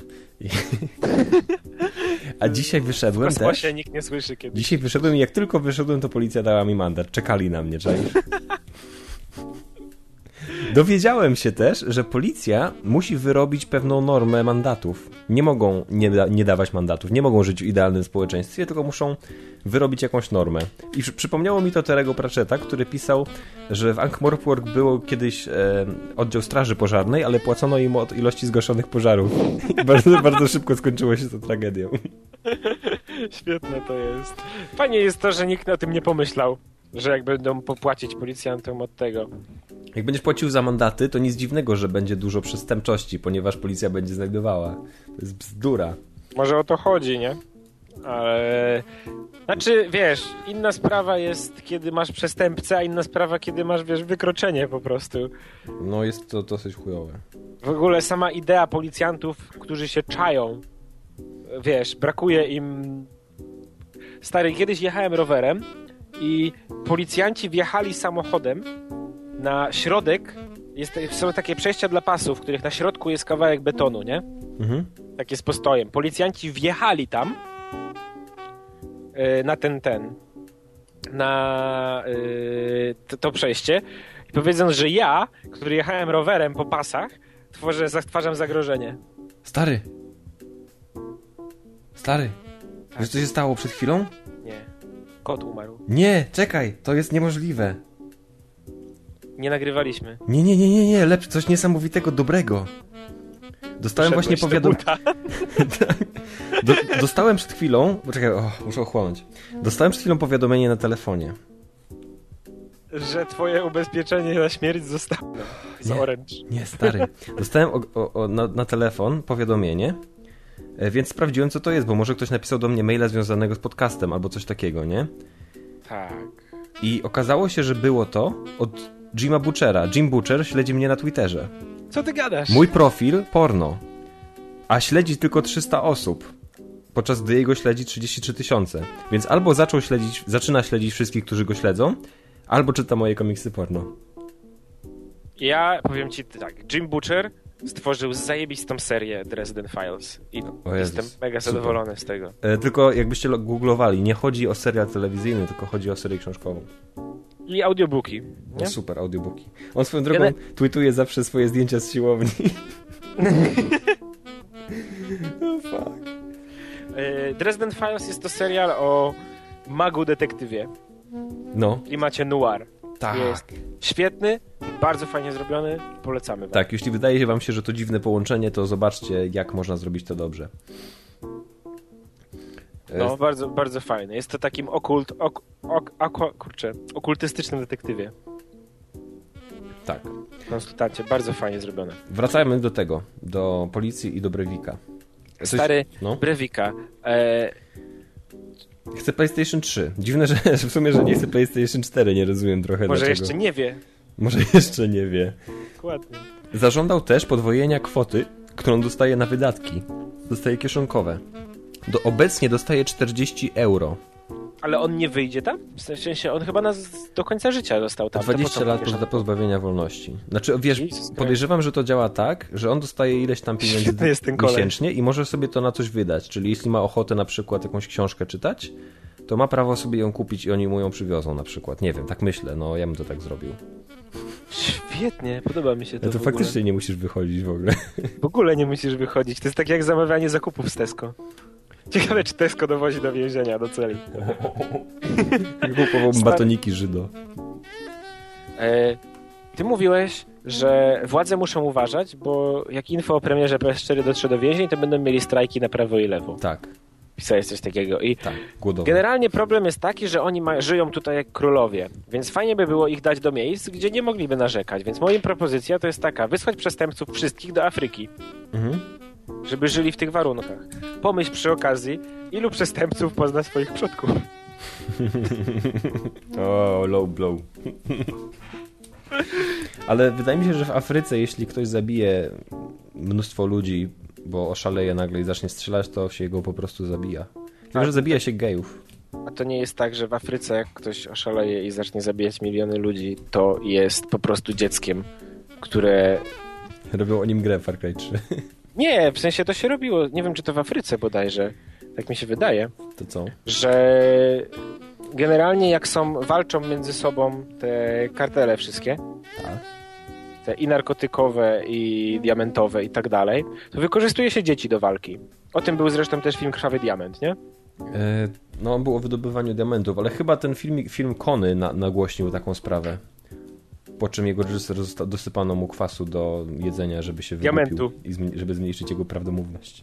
A dzisiaj wyszedłem też. Nikt nie słyszy kiedy. Dzisiaj wyszedłem i jak tylko wyszedłem, to policja dała mi mandat. Czekali na mnie, czaisz? Dowiedziałem się też, że policja musi wyrobić pewną normę mandatów. Nie mogą nie dawać mandatów, nie mogą żyć w idealnym społeczeństwie, tylko muszą wyrobić jakąś normę. I przypomniało mi to Terry'ego Pratchetta, który pisał, że w Ankh-Morpork było kiedyś oddział straży pożarnej, ale płacono im od ilości zgaszonych pożarów. I bardzo, bardzo szybko skończyło się to tragedią. Świetne to jest. Fajnie jest to, że nikt o tym nie pomyślał, że jak będą popłacić policjantom od tego. Jak będziesz płacił za mandaty, to nic dziwnego, że będzie dużo przestępczości, ponieważ policja będzie znajdowała. To jest bzdura. Może o to chodzi, nie? Ale... Znaczy, wiesz, inna sprawa jest, kiedy masz przestępcę, a inna sprawa, kiedy masz, wiesz, wykroczenie po prostu. No jest to dosyć chujowe. W ogóle sama idea policjantów, którzy się czają, wiesz, brakuje im... Stary, kiedyś jechałem rowerem i policjanci wjechali samochodem na środek, są takie przejścia dla pasów, w których na środku jest kawałek betonu, nie? Mhm. Takie z postojem. Policjanci wjechali tam na to przejście i powiedząc, że ja, który jechałem rowerem po pasach, stwarzam zagrożenie. Stary! Wiesz, co się stało przed chwilą? Nie. Kot umarł. Nie, czekaj, to jest niemożliwe. Nie nagrywaliśmy. Nie, lepsze, coś niesamowitego, dobrego. Dostałem właśnie powiadomienie. Dostałem przed chwilą. Poczekaj, muszę ochłonąć. Dostałem przed chwilą powiadomienie na telefonie. Że twoje ubezpieczenie na śmierć zostało z Orange. Nie, stary. Dostałem na telefon powiadomienie, więc sprawdziłem, co to jest, bo może ktoś napisał do mnie maila związanego z podcastem albo coś takiego, nie? Tak. I okazało się, że było to od Jima Butchera. Jim Butcher śledzi mnie na Twitterze. Co ty gadasz? Mój profil porno. A śledzi tylko 300 osób. Podczas gdy jego śledzi 33 000. Więc albo zaczyna śledzić wszystkich, którzy go śledzą, albo czyta moje komiksy porno. Ja powiem ci tak. Jim Butcher stworzył zajebistą serię Dresden Files. I jestem mega zadowolony z tego. Tylko jakbyście googlowali, nie chodzi o serial telewizyjny, tylko chodzi o serię książkową. I audiobooki. No super, audiobooki. On swoją drogą tweetuje zawsze swoje zdjęcia z siłowni. Oh fuck. Dresden Files jest to serial o magu detektywie. No. W klimacie noir. Tak. Jest świetny, bardzo fajnie zrobiony, polecamy wam. Tak, jeśli wydaje wam się, że to dziwne połączenie, to zobaczcie, jak można zrobić to dobrze. No, bardzo, bardzo fajne. Jest to takim okultystycznym detektywie. Tak. Konsultancie, bardzo fajnie zrobione. Wracajmy do tego, do policji i do Breivika. Stary, no? Breivika. Chcę PlayStation 3. Dziwne, że w sumie, że nie chcę PlayStation 4, nie rozumiem trochę Może dlaczego. jeszcze nie wie. Może jeszcze nie wie. Dokładnie. Zażądał też podwojenia kwoty, którą dostaje na wydatki. Dostaje kieszonkowe. Obecnie dostaje 40 euro. Ale on nie wyjdzie tam? W sensie, on chyba do końca życia został tam. 20 lat pozbawienia wolności. Znaczy, wiesz, podejrzewam, że to działa tak, że on dostaje ileś tam pieniędzy miesięcznie i może sobie to na coś wydać. Czyli jeśli ma ochotę na przykład jakąś książkę czytać, to ma prawo sobie ją kupić i oni mu ją przywiozą na przykład. Nie wiem, tak myślę. No, ja bym to tak zrobił. Świetnie, podoba mi się to. To faktycznie nie musisz wychodzić w ogóle. W ogóle nie musisz wychodzić. To jest tak jak zamawianie zakupów z Tesco. Ciekawe, czy Tesco dowozi do więzienia, do celi. Kupowałbym batoniki Żydo. Ty mówiłeś, że władze muszą uważać, bo jak info o premierze PS4 dotrze do więzień, to będą mieli strajki na prawo i lewo. Tak. Pisałeś coś takiego. I tak, głodowe. Generalnie problem jest taki, że oni żyją tutaj jak królowie, więc fajnie by było ich dać do miejsc, gdzie nie mogliby narzekać. Więc moja propozycja to jest taka, wysłać przestępców wszystkich do Afryki. Żeby żyli w tych warunkach. Pomyśl przy okazji, ilu przestępców pozna swoich przodków. O, low blow. Ale wydaje mi się, że w Afryce, jeśli ktoś zabije mnóstwo ludzi, bo oszaleje nagle i zacznie strzelać, to się go po prostu zabija. Chyba, że zabija się gejów. A to nie jest tak, że w Afryce jak ktoś oszaleje i zacznie zabijać miliony ludzi, to jest po prostu dzieckiem, które... Robią o nim grę Far Cry 3. Nie, w sensie to się robiło, nie wiem czy to w Afryce bodajże, tak mi się wydaje. To co? Że generalnie jak walczą między sobą te kartele wszystkie, tak. Te i narkotykowe, i diamentowe i tak dalej, to wykorzystuje się dzieci do walki. O tym był zresztą też film Krwawy Diament, nie? No on był o wydobywaniu diamentów, ale chyba ten film Kony nagłośnił taką sprawę. Po czym jego reżyser dosypano mu kwasu do jedzenia, żeby się diamentu i żeby zmniejszyć jego prawdomówność.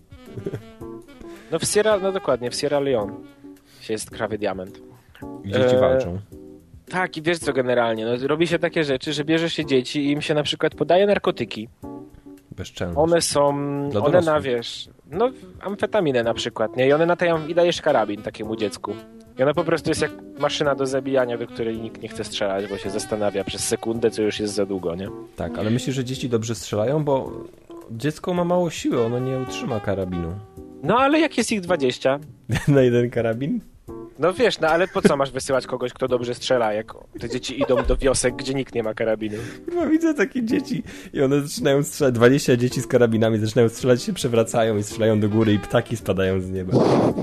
No dokładnie, w Sierra Leone jest Krwawy Diament. I dzieci walczą. Tak, i wiesz co generalnie, no, robi się takie rzeczy, że bierze się dzieci i im się na przykład podaje narkotyki. Bezczelność. One na, wiesz, no amfetaminę na przykład, nie? I one natają i dajesz karabin takiemu dziecku. I ona po prostu jest jak maszyna do zabijania, do której nikt nie chce strzelać, bo się zastanawia przez sekundę, co już jest za długo, nie? Tak, ale myślisz, że dzieci dobrze strzelają? Bo dziecko ma mało siły, ono nie utrzyma karabinu. No ale jak jest ich 20? Na jeden karabin? No wiesz, no ale po co masz wysyłać kogoś, kto dobrze strzela, jak te dzieci idą do wiosek, gdzie nikt nie ma karabinu? No widzę takie dzieci i one zaczynają strzelać, 20 dzieci z karabinami zaczynają strzelać, się przewracają i strzelają do góry i ptaki spadają z nieba.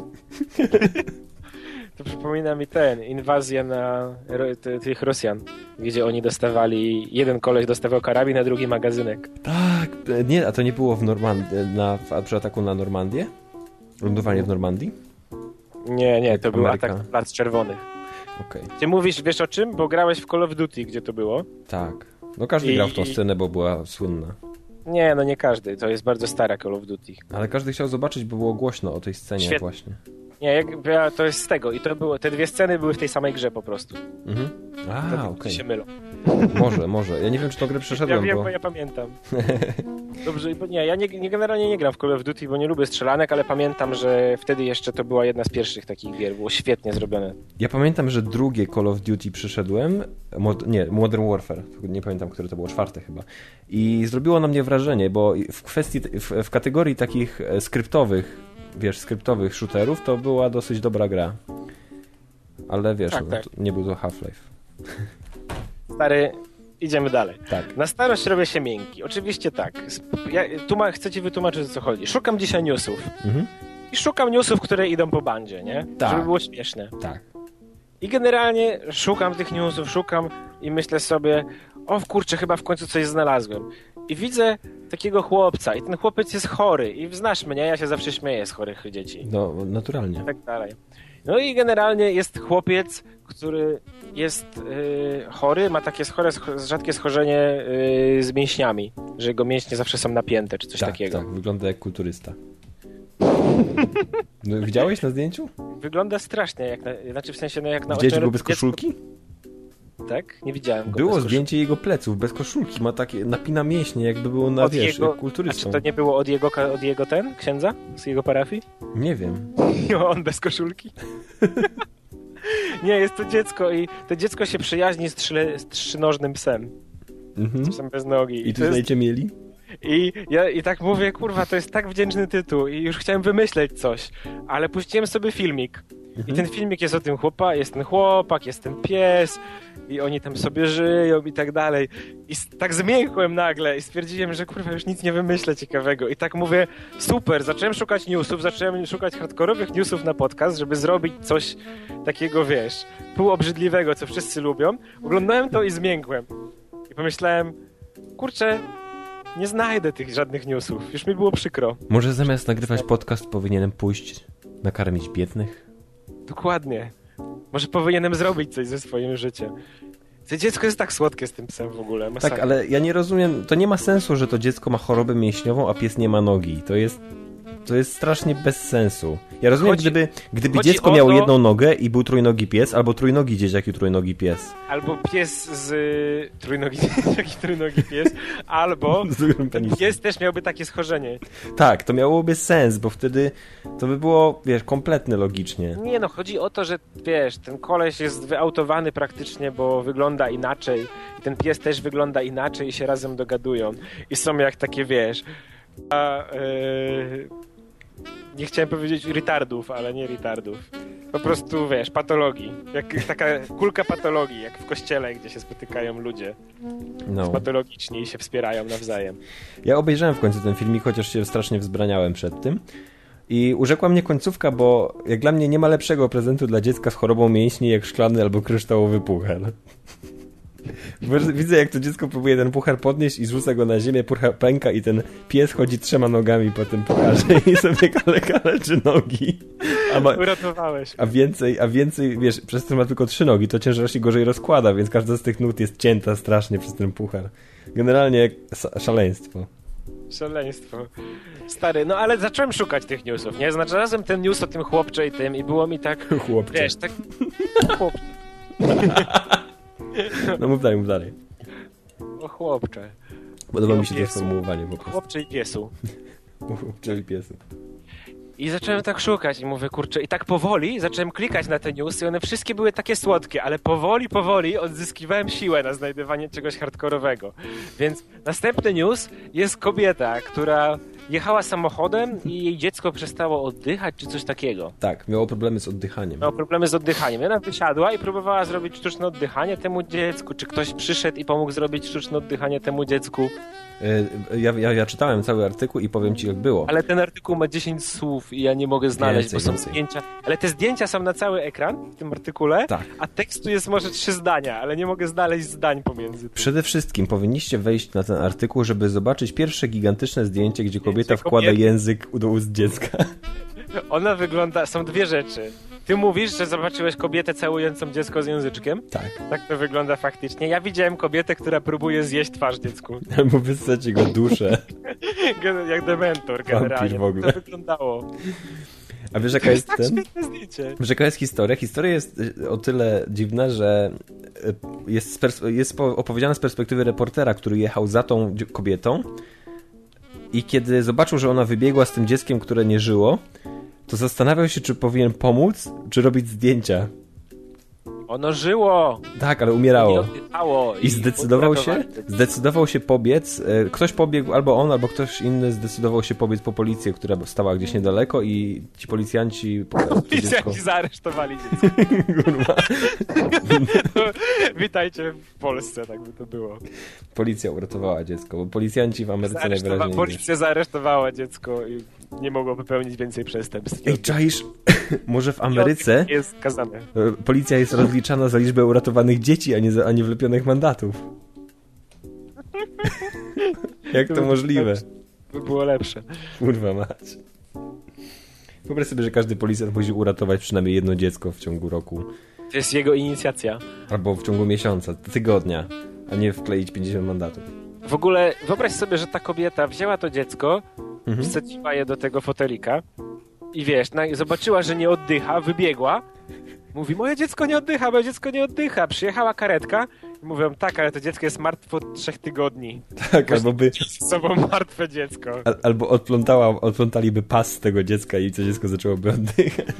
To przypomina mi inwazję na tych Rosjan, gdzie oni dostawali, jeden koleś dostawał karabin, a drugi magazynek. Tak, nie, a to nie było w Normandii, przy ataku na Normandię? Lądowanie w Normandii? Nie, to był atak na Plac Czerwonych. Okay. Ty mówisz, wiesz o czym? Bo grałeś w Call of Duty, gdzie to było? Tak. No każdy grał w tą scenę, bo była słynna. Nie, no nie każdy. To jest bardzo stara Call of Duty. Ale każdy chciał zobaczyć, bo było głośno o tej scenie. Świetnie. Właśnie. Nie, to jest z tego. I to było, te dwie sceny były w tej samej grze po prostu. Mhm. Okej. się mylą. Może. Ja nie wiem, czy tą grę przeszedłem. Ja wiem, bo ja pamiętam. Dobrze, bo nie, ja generalnie nie gram w Call of Duty, bo nie lubię strzelanek, ale pamiętam, że wtedy jeszcze to była jedna z pierwszych takich gier. Było świetnie zrobione. Ja pamiętam, że drugie Call of Duty przeszedłem. Modern Warfare. Nie pamiętam, które to było, 4 chyba. I zrobiło na mnie wrażenie, bo w kategorii takich skryptowych shooterów to była dosyć dobra gra. Ale wiesz, tak. Nie był to Half-Life. Stary, idziemy dalej. Tak. Na starość robię się miękki. Oczywiście tak. Chcę ci wytłumaczyć, o co chodzi. Szukam dzisiaj newsów. I szukam newsów, które idą po bandzie, nie? Tak. Żeby było śmieszne. Tak. I generalnie szukam tych newsów, i myślę sobie, o kurczę, chyba w końcu coś znalazłem. I widzę takiego chłopca i ten chłopiec jest chory i znasz mnie, ja się zawsze śmieję z chorych dzieci. No, naturalnie. I tak dalej. No i generalnie jest chłopiec, który jest chory, ma takie rzadkie schorzenie z mięśniami, że jego mięśnie zawsze są napięte, czy coś takiego. Tak, wygląda jak kulturysta. No, widziałeś na zdjęciu? Wygląda strasznie, znaczy w sensie jak na Widziałeś go bez koszulki? Tak? Nie widziałem go. Było zdjęcie jego pleców bez koszulki, ma takie, napina mięśnie, jakby było na jak kulturystą. A czy to nie było od jego księdza? Z jego parafii? Nie wiem. No, on bez koszulki. Nie, jest to dziecko i to dziecko się przyjaźni z trzynożnym psem. Psem bez nogi. I tu znajdziecie mieli? I ja tak mówię, kurwa, to jest tak wdzięczny tytuł i już chciałem wymyśleć coś, ale puściłem sobie filmik. I ten filmik jest o tym jest ten chłopak, jest ten pies i oni tam sobie żyją i tak dalej. I tak zmiękłem nagle i stwierdziłem, że kurwa już nic nie wymyślę ciekawego. I tak mówię, super, zacząłem szukać newsów, zacząłem szukać hardkorowych newsów na podcast, żeby zrobić coś takiego, wiesz, półobrzydliwego, co wszyscy lubią. Oglądałem to i zmiękłem. I pomyślałem, kurczę, nie znajdę tych żadnych newsów. Już mi było przykro. Może zamiast nagrywać podcast powinienem pójść nakarmić biednych? Dokładnie. Może powinienem zrobić coś ze swoim życiem. To dziecko jest tak słodkie z tym psem w ogóle. Masakra. Tak, ale ja nie rozumiem, to nie ma sensu, że to dziecko ma chorobę mięśniową, a pies nie ma nogi. To jest strasznie bez sensu. Ja rozumiem, gdyby dziecko miało jedną nogę i był trójnogi pies, albo trójnogi dzieciak i trójnogi pies. Albo pies z trójnogi dzieciak i trójnogi pies, albo pies też miałby takie schorzenie. Tak, to miałoby sens, bo wtedy to by było, wiesz, kompletne logicznie. Nie no, chodzi o to, że wiesz, ten koleś jest wyautowany praktycznie, bo wygląda inaczej. I ten pies też wygląda inaczej i się razem dogadują. I są jak takie, wiesz... nie chciałem powiedzieć retardów, ale nie retardów. Po prostu, wiesz, patologii. Jak taka kulka patologii, jak w kościele, gdzie się spotykają ludzie. No. Patologiczni i się wspierają nawzajem. Ja obejrzałem w końcu ten filmik, chociaż się strasznie wzbraniałem przed tym. I urzekła mnie końcówka, bo jak dla mnie nie ma lepszego prezentu dla dziecka z chorobą mięśni jak szklany albo kryształowy puchar. Widzę, jak to dziecko próbuje ten puchar podnieść i zrzuca go na ziemię, puchar pęka i ten pies chodzi 3 nogami po tym pucharze i sobie kaleczy nogi. Uratowałeś. A więcej, wiesz, przez to ma tylko 3 nogi, to ciężar się gorzej rozkłada, więc każda z tych nut jest cięta strasznie przez ten puchar. Generalnie szaleństwo. Szaleństwo. Stary, no ale zacząłem szukać tych newsów, nie? Znalazłem ten news o tym chłopcze i tym i było mi tak... Chłopcze. Wiesz, tak... Chłopcze. No mów dalej. O chłopcze. Podoba mi się to sformułowanie po prostu. Chłopcze i piesu. Chłopcze i piesu. I zacząłem tak szukać i mówię, kurczę, i tak powoli zacząłem klikać na te newsy i one wszystkie były takie słodkie, ale powoli odzyskiwałem siłę na znajdywanie czegoś hardkorowego. Więc następny news jest kobieta, która jechała samochodem i jej dziecko przestało oddychać, czy coś takiego. Tak, miało problemy z oddychaniem. Miało problemy z oddychaniem. Ona wysiadła i próbowała zrobić sztuczne oddychanie temu dziecku. Czy ktoś przyszedł i pomógł zrobić sztuczne oddychanie temu dziecku? Ja czytałem cały artykuł i powiem ci, jak było. Ale ten artykuł ma 10 słów i ja nie mogę znaleźć, bo są zdjęcia. Ale te zdjęcia są na cały ekran w tym artykule, tak. A tekstu jest może 3 zdania, ale nie mogę znaleźć zdań pomiędzy tym. Przede wszystkim powinniście wejść na ten artykuł, żeby zobaczyć pierwsze gigantyczne zdjęcie, gdzie kobieta wkłada język do ust dziecka. Ona wygląda... Są 2 rzeczy. Ty mówisz, że zobaczyłeś kobietę całującą dziecko z języczkiem? Tak. Tak to wygląda faktycznie. Ja widziałem kobietę, która próbuje zjeść twarz dziecku. Albo wyssać jego duszę. Jak dementor generalnie. W ogóle. To wyglądało. A wiesz, jaka jest ten? Świetne zdjęcie. Wiesz, jaka jest historia? Historia jest o tyle dziwna, że jest opowiedziana z perspektywy reportera, który jechał za tą kobietą i kiedy zobaczył, że ona wybiegła z tym dzieckiem, które nie żyło, to zastanawiał się, czy powinien pomóc, czy robić zdjęcia. Ono żyło! Tak, ale umierało. I zdecydował się pobiec. Ktoś pobiegł, albo on, albo ktoś inny zdecydował się pobiec po policję, która stała gdzieś niedaleko i ci policjanci... Policjanci zaaresztowali dziecko. Kurwa. Witajcie w Polsce, tak by to było. Policja uratowała dziecko, bo policjanci w Ameryce najwyraźniej... Policja zaaresztowała dziecko i nie mogło popełnić więcej przestępstw. Ej, czaisz? Może w Ameryce jest kazane. Policja jest rozliczana za liczbę uratowanych dzieci, a nie wlepionych mandatów. Jak to możliwe? By było lepsze. Kurwa mać. Wyobraź sobie, że każdy policjant musi uratować przynajmniej jedno dziecko w ciągu roku. To jest jego inicjacja. Albo w ciągu miesiąca, tygodnia, a nie wkleić 50 mandatów. W ogóle wyobraź sobie, że ta kobieta wzięła to dziecko, wsadziła je do tego fotelika i wiesz, zobaczyła, że nie oddycha, wybiegła. Mówi, moje dziecko nie oddycha. Przyjechała karetka i mówią, tak, ale to dziecko jest martwe od 3 tygodni. Tak, albo by... z sobą martwe dziecko. Albo odplątaliby pas z tego dziecka i to dziecko zaczęłoby oddychać.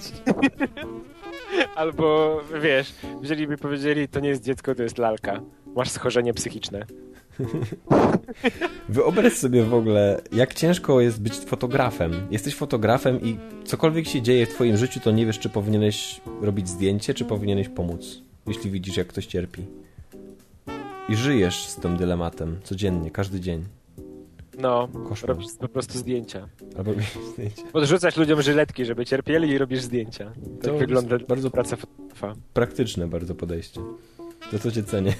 Albo, wiesz, wzięliby powiedzieli, to nie jest dziecko, to jest lalka. Masz schorzenie psychiczne. Wyobraź sobie w ogóle, jak ciężko jest być fotografem. Jesteś fotografem i cokolwiek się dzieje w twoim życiu, to nie wiesz, czy powinieneś robić zdjęcie, czy powinieneś pomóc, jeśli widzisz, jak ktoś cierpi. I żyjesz z tym dylematem codziennie, każdy dzień. No, Koszmar. robisz po prostu zdjęcia. Albo zdjęcie. Podrzucać ludziom żyletki, żeby cierpieli i robisz zdjęcia. Tak To wygląda jest bardzo praca fotografa. praktyczne bardzo podejście. To co cię cenię.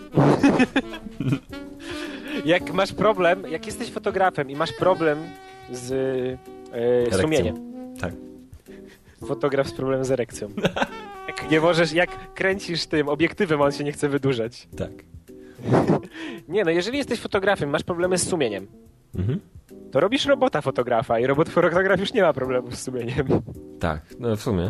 Jak masz problem, jak jesteś fotografem i masz problem z sumieniem. Tak. Fotograf z problemem z erekcją. Jak nie możesz, jak kręcisz tym obiektywem, a on się nie chce wydłużać. Tak. Nie, no jeżeli jesteś fotografem, masz problemy z sumieniem, Mhm. to robisz robota fotografa i robot fotograf już nie ma problemów z sumieniem. Tak, no w sumie.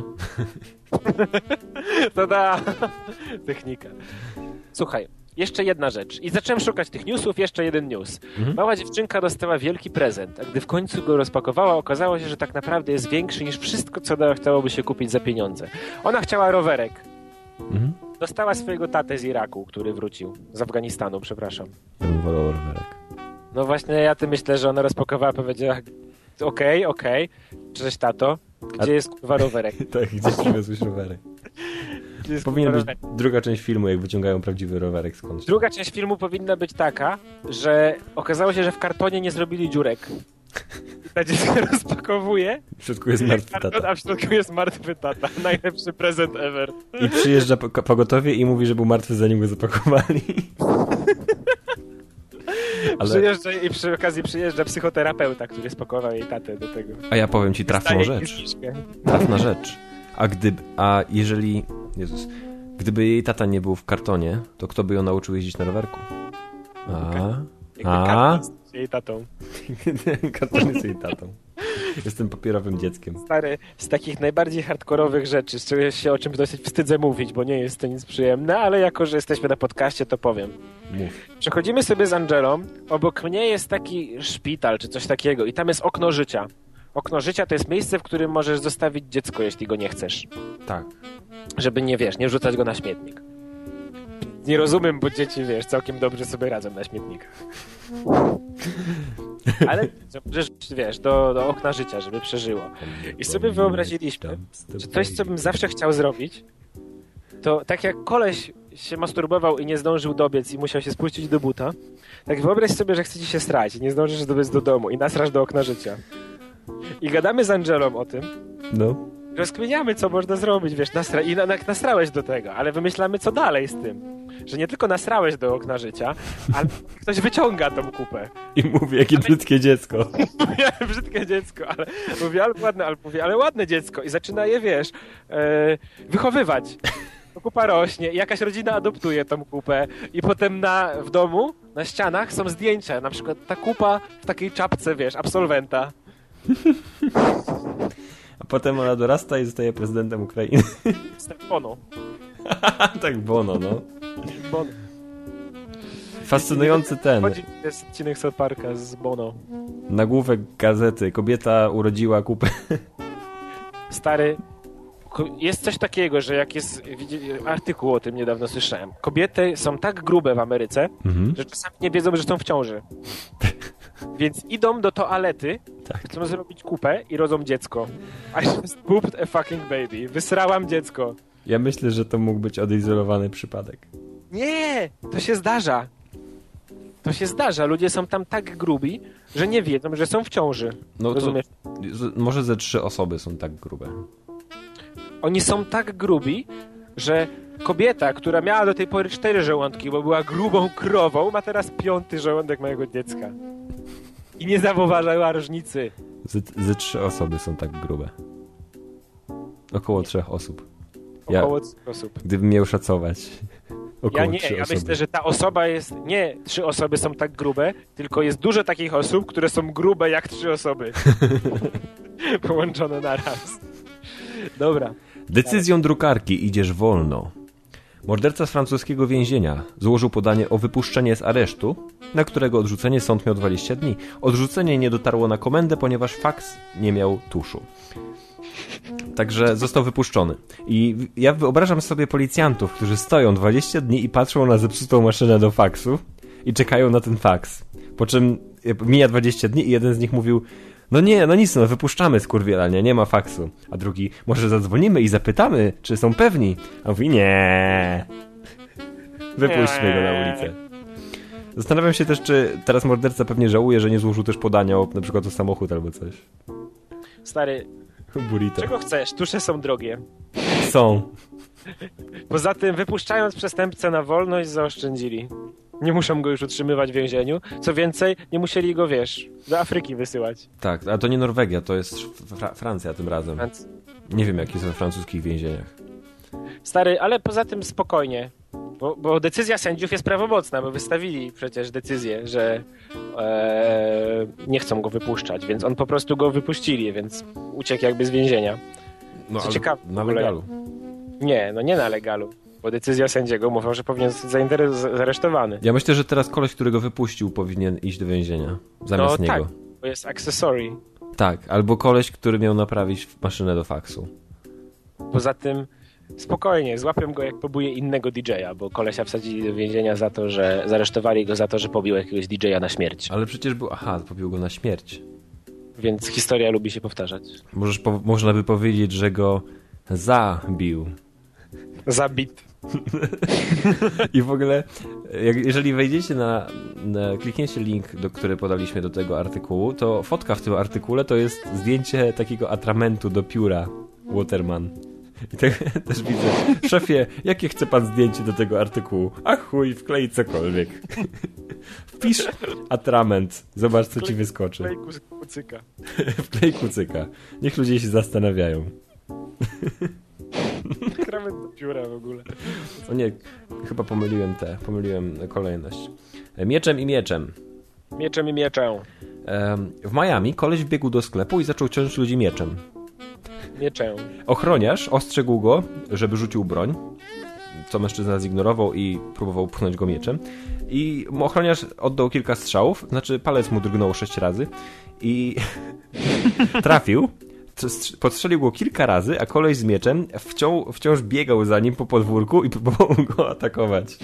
To da technika. Słuchaj, jeszcze jedna rzecz. I zacząłem szukać tych newsów, jeszcze jeden news. Mała dziewczynka dostała wielki prezent, a gdy w końcu go rozpakowała, okazało się, że tak naprawdę jest większy niż wszystko, co chciałoby się kupić za pieniądze. Ona chciała rowerek. Mhm. Dostała swojego tatę z Iraku, który wrócił. Z Afganistanu, przepraszam. Ja bym wolał rowerek. No właśnie, ja myślę, że ona rozpakowała, powiedziała okej, cześć tato, gdzie jest kurwa rowerek? Tak, gdzieś przywiozłeś rowerek. Powinien być druga część filmu, jak wyciągają prawdziwy rowerek skądś. Druga część filmu powinna być taka, że okazało się, że w kartonie nie zrobili dziurek. I ta dziecko rozpakowuje. W środku jest martwy tata. A w środku jest martwy tata. Najlepszy prezent ever. I przyjeżdża pogotowie i mówi, że był martwy, zanim go zapakowali. Ale... Przyjeżdża i przy okazji przyjeżdża psychoterapeuta, który spakował jej tatę do tego. A ja powiem ci trafną rzecz. Trafna rzecz. Jeżeli... Jezus. Gdyby jej tata nie był w kartonie, to kto by ją nauczył jeździć na rowerku? Karton z jej tatą. Karton jest jej tatą. Jestem papierowym dzieckiem. Stary, z takich najbardziej hardkorowych rzeczy, z czegoś się o czymś dosyć wstydzę mówić, bo nie jest to nic przyjemne, ale jako, że jesteśmy na podcaście, to powiem. Mów. Przechodzimy sobie z Angelą, obok mnie jest taki szpital, czy coś takiego i tam jest okno życia. Okno życia to jest miejsce, w którym możesz zostawić dziecko, jeśli go nie chcesz. Tak. Żeby nie wrzucać go na śmietnik. Nie rozumiem, bo dzieci, całkiem dobrze sobie radzą na śmietnikach. Ale możesz, do okna życia, żeby przeżyło. I sobie wyobraziliśmy, że coś, co bym zawsze chciał zrobić, to tak jak koleś się masturbował i nie zdążył dobiec i musiał się spuścić do buta, tak wyobraź sobie, że chce ci się srać i nie zdążysz dobiec do domu i nasrasz do okna życia. I gadamy z Angelą o tym, No. rozkminiamy, co można zrobić, i nasrałeś do tego, ale wymyślamy, co dalej z tym. Że nie tylko nasrałeś do okna życia, ale ktoś wyciąga tą kupę. I mówi, jakie brzydkie dziecko. Mówię, brzydkie dziecko, ale mówi, ale ładne dziecko. I zaczyna je, wychowywać. Kupa rośnie i jakaś rodzina adoptuje tą kupę i potem w domu, na ścianach są zdjęcia, na przykład ta kupa w takiej czapce, absolwenta. A potem ona dorasta i zostaje prezydentem Ukrainy. Bono. Tak, Bono, no. Bono. Fascynujący Jest odcinek South Parka z Bono. Nagłówek gazety. Kobieta urodziła kupę. Stary, jest coś takiego, że jak jest artykuł o tym niedawno słyszałem. Kobiety są tak grube w Ameryce, że czasami nie wiedzą, że są w ciąży. Więc idą do toalety, chcą zrobić kupę i rodzą dziecko. I just pooped a fucking baby. Wysrałam dziecko. Ja myślę, że to mógł być odizolowany przypadek. Nie! To się zdarza. To się zdarza. Ludzie są tam tak grubi, że nie wiedzą, że są w ciąży. No rozumiesz? Może ze 3 osoby są tak grube. Oni są tak grubi, że kobieta, która miała do tej pory 4 żołądki, bo była grubą krową, ma teraz 5. żołądek mojego dziecka. I nie zauważyła różnicy. Ze 3 osoby są tak grube. Około 3 osób. Około 3 osób. Gdybym miał szacować. Około 3 ja osoby. myślę, że ta osoba jest... Nie 3 osoby są tak grube, tylko jest dużo takich osób, które są grube jak 3 osoby. Połączone naraz. Dobra. Decyzją drukarki idziesz wolno. Morderca z francuskiego więzienia złożył podanie o wypuszczenie z aresztu, na którego odrzucenie sąd miał 20 dni. Odrzucenie nie dotarło na komendę, ponieważ faks nie miał tuszu. Także został wypuszczony. I ja wyobrażam sobie policjantów, którzy stoją 20 dni i patrzą na zepsutą maszynę do faksu i czekają na ten faks. Po czym mija 20 dni i jeden z nich mówił: no nie, no nic, no wypuszczamy skurwiela, nie ma faksu. A drugi: może zadzwonimy i zapytamy, czy są pewni. A mówi: nie. Wypuśćmy go na ulicę. Zastanawiam się też, czy teraz morderca pewnie żałuje, że nie złożył też podania o na przykład o samochód albo coś. Stary, Burrito. czego chcesz? Tusze są drogie. Są. Poza tym, wypuszczając przestępcę na wolność, zaoszczędzili. Nie muszą go już utrzymywać w więzieniu. Co więcej, nie musieli go, do Afryki wysyłać. Tak, a to nie Norwegia, to jest Francja tym razem. Nie wiem, jak jest we francuskich więzieniach. Stary, ale poza tym spokojnie. Bo decyzja sędziów jest prawomocna, bo wystawili przecież decyzję, że nie chcą go wypuszczać, więc on po prostu go wypuścili, więc uciekł jakby z więzienia. No, Co ciekawe, na legalu. Nie na legalu, bo decyzja sędziego mówiła, że powinien zostać zaresztowany. Ja myślę, że teraz koleś, którego wypuścił, powinien iść do więzienia zamiast niego. Tak, bo jest accessory. Tak, albo koleś, który miał naprawić maszynę do faksu. Poza tym spokojnie, złapią go, jak pobuje innego DJ-a, bo kolesia wsadzili do więzienia za to, że zaresztowali go za to, że pobił jakiegoś DJ-a na śmierć. Ale przecież był... Aha, pobił go na śmierć. Więc historia lubi się powtarzać. Można by powiedzieć, że go zabił. Zabit. I w ogóle, jeżeli wejdziecie klikniecie link, który podaliśmy do tego artykułu, to fotka w tym artykule to jest zdjęcie takiego atramentu do pióra Waterman. I tak też widzę: szefie, jakie chce pan zdjęcie do tego artykułu? A chuj, wklej cokolwiek. Wpisz atrament, zobacz, co ci wyskoczy. Wklej kucyka. Wklej kucyka. Niech ludzie się zastanawiają. Atrament do pióra w ogóle. O nie, chyba pomyliłem kolejność. Mieczem i mieczem. Mieczem i mieczem. W Miami koleś wbiegł do sklepu i zaczął ciąć ludzi mieczem. Mieczem. Ochroniarz ostrzegł go, żeby rzucił broń, co mężczyzna zignorował i próbował pchnąć go mieczem. I ochroniarz oddał kilka strzałów, znaczy palec mu drgnął 6 razy i trafił. Podstrzelił go kilka razy, a koleś z mieczem wciąż biegał za nim po podwórku i próbował go atakować.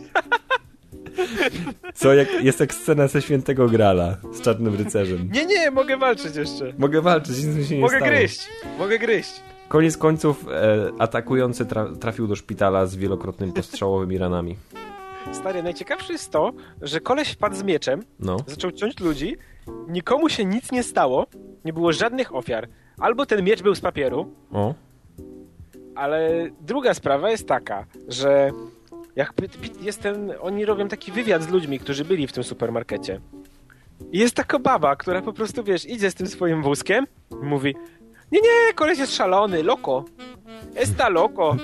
Jest jak scena ze Świętego Grala z Czarnym Rycerzem. Nie, mogę walczyć jeszcze. Mogę walczyć, nic mi się nie stało. Mogę gryźć. Koniec końców atakujący trafił do szpitala z wielokrotnymi postrzałowymi ranami. Stary, najciekawsze jest to, że koleś wpadł z mieczem, zaczął ciąć ludzi, nikomu się nic nie stało, nie było żadnych ofiar. Albo ten miecz był z papieru, ale druga sprawa jest taka, że oni robią taki wywiad z ludźmi, którzy byli w tym supermarkecie. I jest taka baba, która po prostu, idzie z tym swoim wózkiem i mówi: nie, koleś jest szalony, loco. Está loco.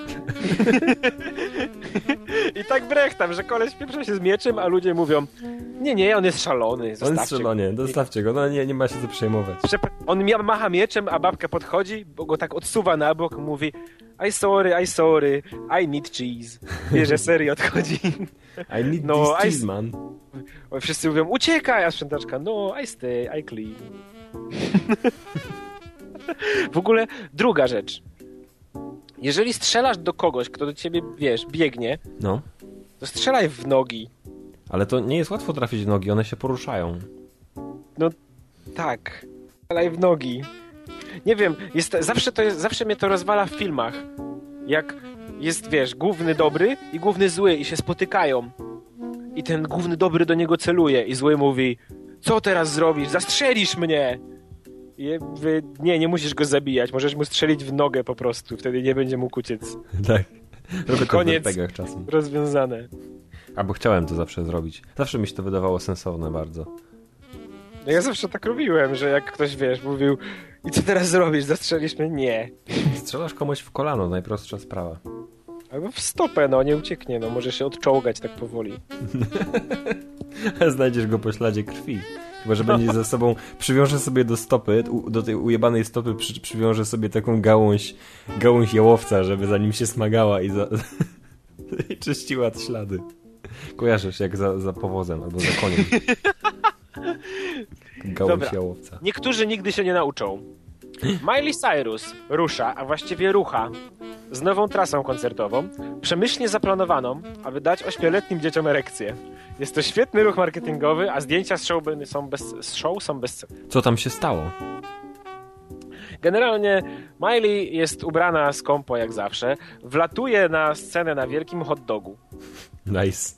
I tak brechtam, że koleś pieprza się z mieczem, a ludzie mówią: nie, on jest szalony, zostawcie go, nie ma się co przejmować. On macha mieczem, a babka podchodzi, bo go tak odsuwa na bok, mówi: I sorry, I need cheese. Bierze serio, odchodzi. I need this cheese, man. Wszyscy mówią: uciekaj, a sprzątaczka: I stay, I clean. W ogóle druga rzecz. Jeżeli strzelasz do kogoś, kto do ciebie, biegnie, to strzelaj w nogi. Ale to nie jest łatwo trafić w nogi, one się poruszają. Tak. Strzelaj w nogi. Nie wiem, zawsze mnie to rozwala w filmach. Jak jest, główny dobry i główny zły i się spotykają. I ten główny dobry do niego celuje i zły mówi: co teraz zrobisz? Zastrzelisz mnie! I nie musisz go zabijać, możesz mu strzelić w nogę po prostu, wtedy nie będzie mógł uciec. Tak. Robię koniec, to w RPGach czasem. Rozwiązane. Albo chciałem to zawsze zrobić. Zawsze mi się to wydawało sensowne bardzo. Ja zawsze tak robiłem, że jak ktoś, mówił: i co teraz zrobisz? Zastrzelisz mnie? Nie. Strzelasz komuś w kolano, najprostsza sprawa. Albo w stopę, no nie ucieknie, no może się odczołgać tak powoli. Znajdziesz go po śladzie krwi. Chyba, że będzie ze sobą, przywiąże sobie do stopy, do tej ujebanej stopy przywiąże sobie taką gałąź jałowca, żeby za nim się smagała i czyściła ślady. Kojarzysz, jak za powozem albo za koniem. Gałąź jałowca. Niektórzy nigdy się nie nauczą. Miley Cyrus rusza, a właściwie rucha, z nową trasą koncertową, przemyślnie zaplanowaną, aby dać 8-letnim dzieciom erekcję. Jest to świetny ruch marketingowy, a zdjęcia z show są bez... Co tam się stało? Generalnie Miley jest ubrana skąpo jak zawsze, wlatuje na scenę na wielkim hot dogu. Nice.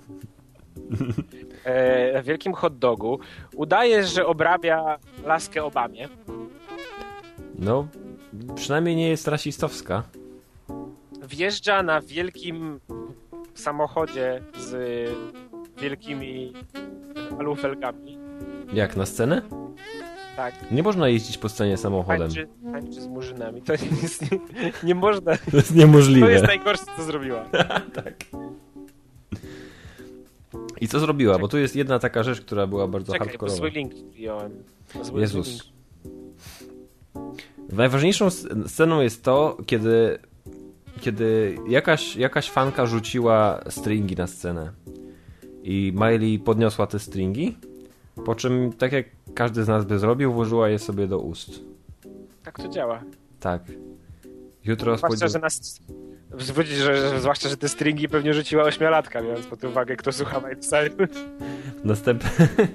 Na wielkim hot dogu. Udaje, że obrabia laskę Obamie. No, przynajmniej nie jest rasistowska. Wjeżdża na wielkim samochodzie z wielkimi alufelkami. Jak, na scenę? Tak. Nie można jeździć po scenie samochodem. Tańczy z murzynami. To jest nie można. To jest niemożliwe. To jest najgorsze, co zrobiła. Tak. I co zrobiła? Bo tu jest jedna taka rzecz, która była bardzo hardkorowa. Zły link wziąłem. Jezus. Najważniejszą sceną jest to, kiedy jakaś fanka rzuciła stringi na scenę i Miley podniosła te stringi, po czym, tak jak każdy z nas by zrobił, włożyła je sobie do ust. Tak to działa. Tak. Jutro zwłaszcza, że te stringi pewnie rzuciła 8-latka, biorąc pod uwagę, kto słucha Miley Cyrus. Następne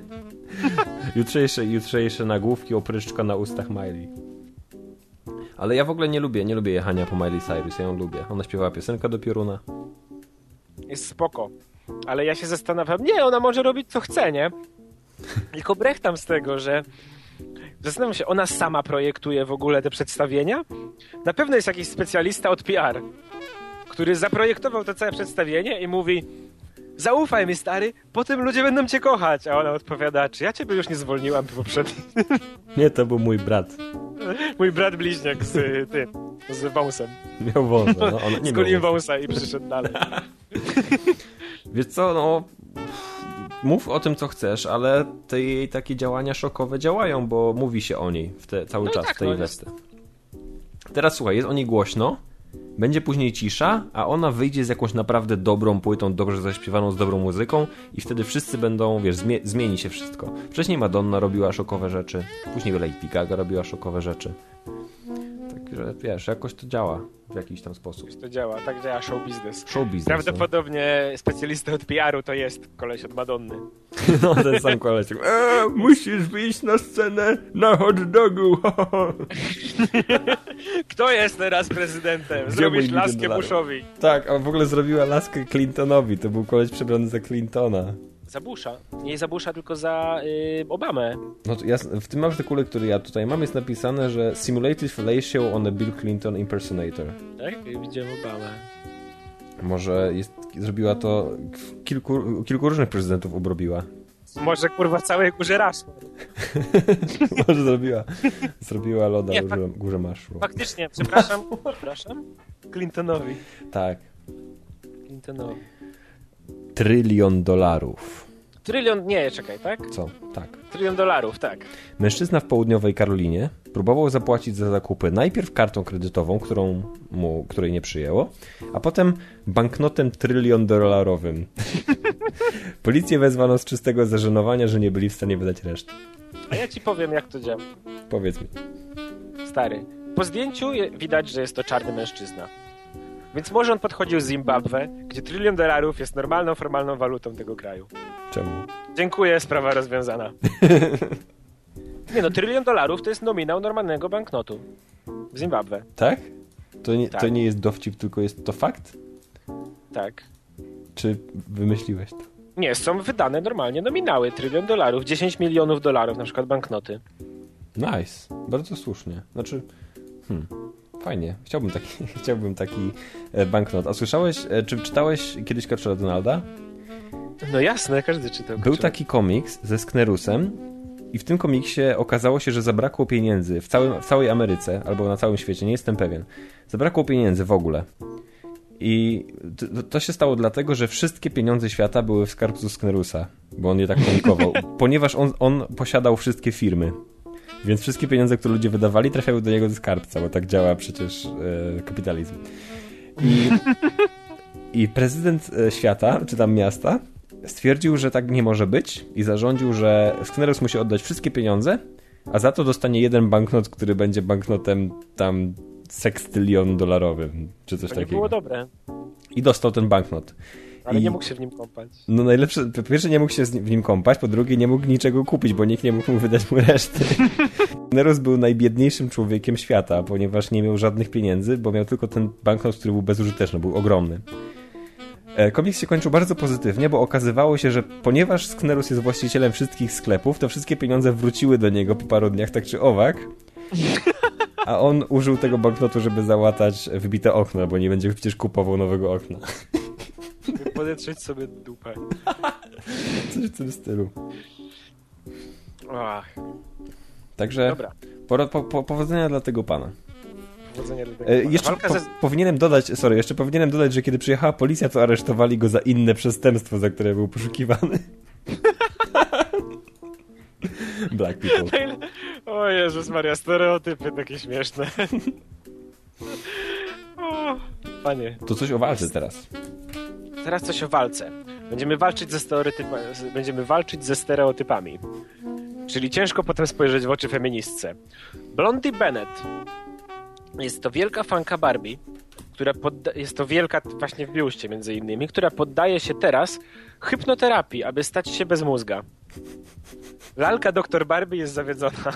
jutrzejsze nagłówki, opryczka na ustach Miley. Ale ja w ogóle nie lubię jechania po Miley Cyrus, ja ją lubię. Ona śpiewała piosenkę do pioruna. Jest spoko. Ale ja się zastanawiam, nie, ona może robić co chce, nie? Tylko brechtam z tego, że zastanawiam się, ona sama projektuje w ogóle te przedstawienia? Na pewno jest jakiś specjalista od PR, który zaprojektował to całe przedstawienie i mówi: zaufaj mi, stary, potem ludzie będą cię kochać. A ona odpowiada: czy ja ciebie już nie zwolniłam poprzednim? Nie, to był mój brat. Mój brat bliźniak z wąsem. Miał wąsa, no. Ona nie Zgolił wąsa i przyszedł dalej. Wiesz co, no... Mów o tym, co chcesz, ale te jej takie działania szokowe działają, bo mówi się o niej cały czas tak, w tej wersji. Teraz słuchaj, jest o niej głośno, będzie później cisza, a ona wyjdzie z jakąś naprawdę dobrą płytą, dobrze zaśpiewaną, z dobrą muzyką i wtedy wszyscy będą, wiesz, zmieni się wszystko. Wcześniej Madonna robiła szokowe rzeczy, później Lady Gaga robiła szokowe rzeczy. Także, wiesz, jakoś to działa w jakiś tam sposób. To działa, tak działa show business. Show business. Prawdopodobnie specjalista od PR-u to jest koleś od Madonny. No, ten sam koleś. Musisz wyjść na scenę na hot dogu. Kto jest teraz prezydentem? Zrobisz laskę Bushowi. Tak, a w ogóle zrobiła laskę Clintonowi. To był koleś przebrany za Clintona. Za Busha. Nie za Busha, tylko za Obamę. No to w tym artykule, który ja tutaj mam, jest napisane, że simulated fellatio on a Bill Clinton impersonator. Tak? Widziałem Obamę. Może zrobiła to... Kilku różnych prezydentów obrobiła. Może kurwa całej górze Rushmore. Może zrobiła loda górze Maszru. Faktycznie, przepraszam. Clintonowi. Tak. Clintonowi. $1 trylion. Trylion, nie, czekaj, tak? Co? Tak. $1 trylion, tak. Mężczyzna w południowej Karolinie próbował zapłacić za zakupy najpierw kartą kredytową, której nie przyjęło, a potem banknotem $1 trylion. Policję wezwano z czystego zażenowania, że nie byli w stanie wydać reszty. A ja ci powiem, jak to działa. Powiedz mi. Stary, po zdjęciu widać, że jest to czarny mężczyzna. Więc może on podchodził z Zimbabwe, gdzie $1 trylion jest normalną, formalną walutą tego kraju. Czemu? Dziękuję, sprawa rozwiązana. Nie no, $1 trylion to jest nominał normalnego banknotu w Zimbabwe. Tak? Tak. To nie jest dowcip, tylko jest to fakt? Tak. Czy wymyśliłeś to? Nie, są wydane normalnie nominały $1 trylion, $10 milionów na przykład banknoty. Nice. Bardzo słusznie. Znaczy... Fajnie. Chciałbym taki banknot. A słyszałeś, czy czytałeś kiedyś Churchilla Donalda? No jasne, każdy czytał. Był taki komiks ze Sknerusem I w tym komiksie okazało się, że zabrakło pieniędzy w całej Ameryce, albo na całym świecie, nie jestem pewien. Zabrakło pieniędzy w ogóle. I to się stało dlatego, że wszystkie pieniądze świata były w skarbcu Sknerusa, bo on je tak komikował, ponieważ on posiadał wszystkie firmy. Więc wszystkie pieniądze, które ludzie wydawali, trafiały do niego do skarbca, bo tak działa przecież kapitalizm. I prezydent świata, czy tam miasta, stwierdził, że tak nie może być i zarządził, że Sknerus musi oddać wszystkie pieniądze, a za to dostanie jeden banknot, który będzie banknotem tam sekstylion dolarowym, czy coś takiego. To było dobre. I dostał ten banknot. Ale nie mógł się w nim kąpać. No najlepsze, po pierwsze nie mógł się w nim kąpać, po drugie nie mógł niczego kupić, bo nikt nie mógł mu wydać mu reszty. Sknerus był najbiedniejszym człowiekiem świata, ponieważ nie miał żadnych pieniędzy, bo miał tylko ten banknot, który był bezużyteczny, był ogromny. Komiks się kończył bardzo pozytywnie, bo okazywało się, że ponieważ Sknerus jest właścicielem wszystkich sklepów, to wszystkie pieniądze wróciły do niego po paru dniach, tak czy owak. A on użył tego banknotu, żeby załatać wybite okno, bo nie będzie przecież kupował nowego okna. Żeby podetrzeć sobie dupę. Coś w tym stylu. Ach. Także dobra. Powodzenia dla tego pana. Powodzenia dla tego pana. Jeszcze powinienem dodać, że kiedy przyjechała policja, to aresztowali go za inne przestępstwo, za które był poszukiwany. Black people. O Jezus Maria, stereotypy takie śmieszne. O, panie. To coś o walce teraz. Teraz coś o walce. Będziemy walczyć ze stereotypami. Czyli ciężko potem spojrzeć w oczy feministce. Blondie Bennett jest to wielka fanka Barbie, jest to wielka właśnie w biuście między innymi, która poddaje się teraz hypnoterapii, aby stać się bez mózga. Lalka Dr. Barbie jest zawiedzona.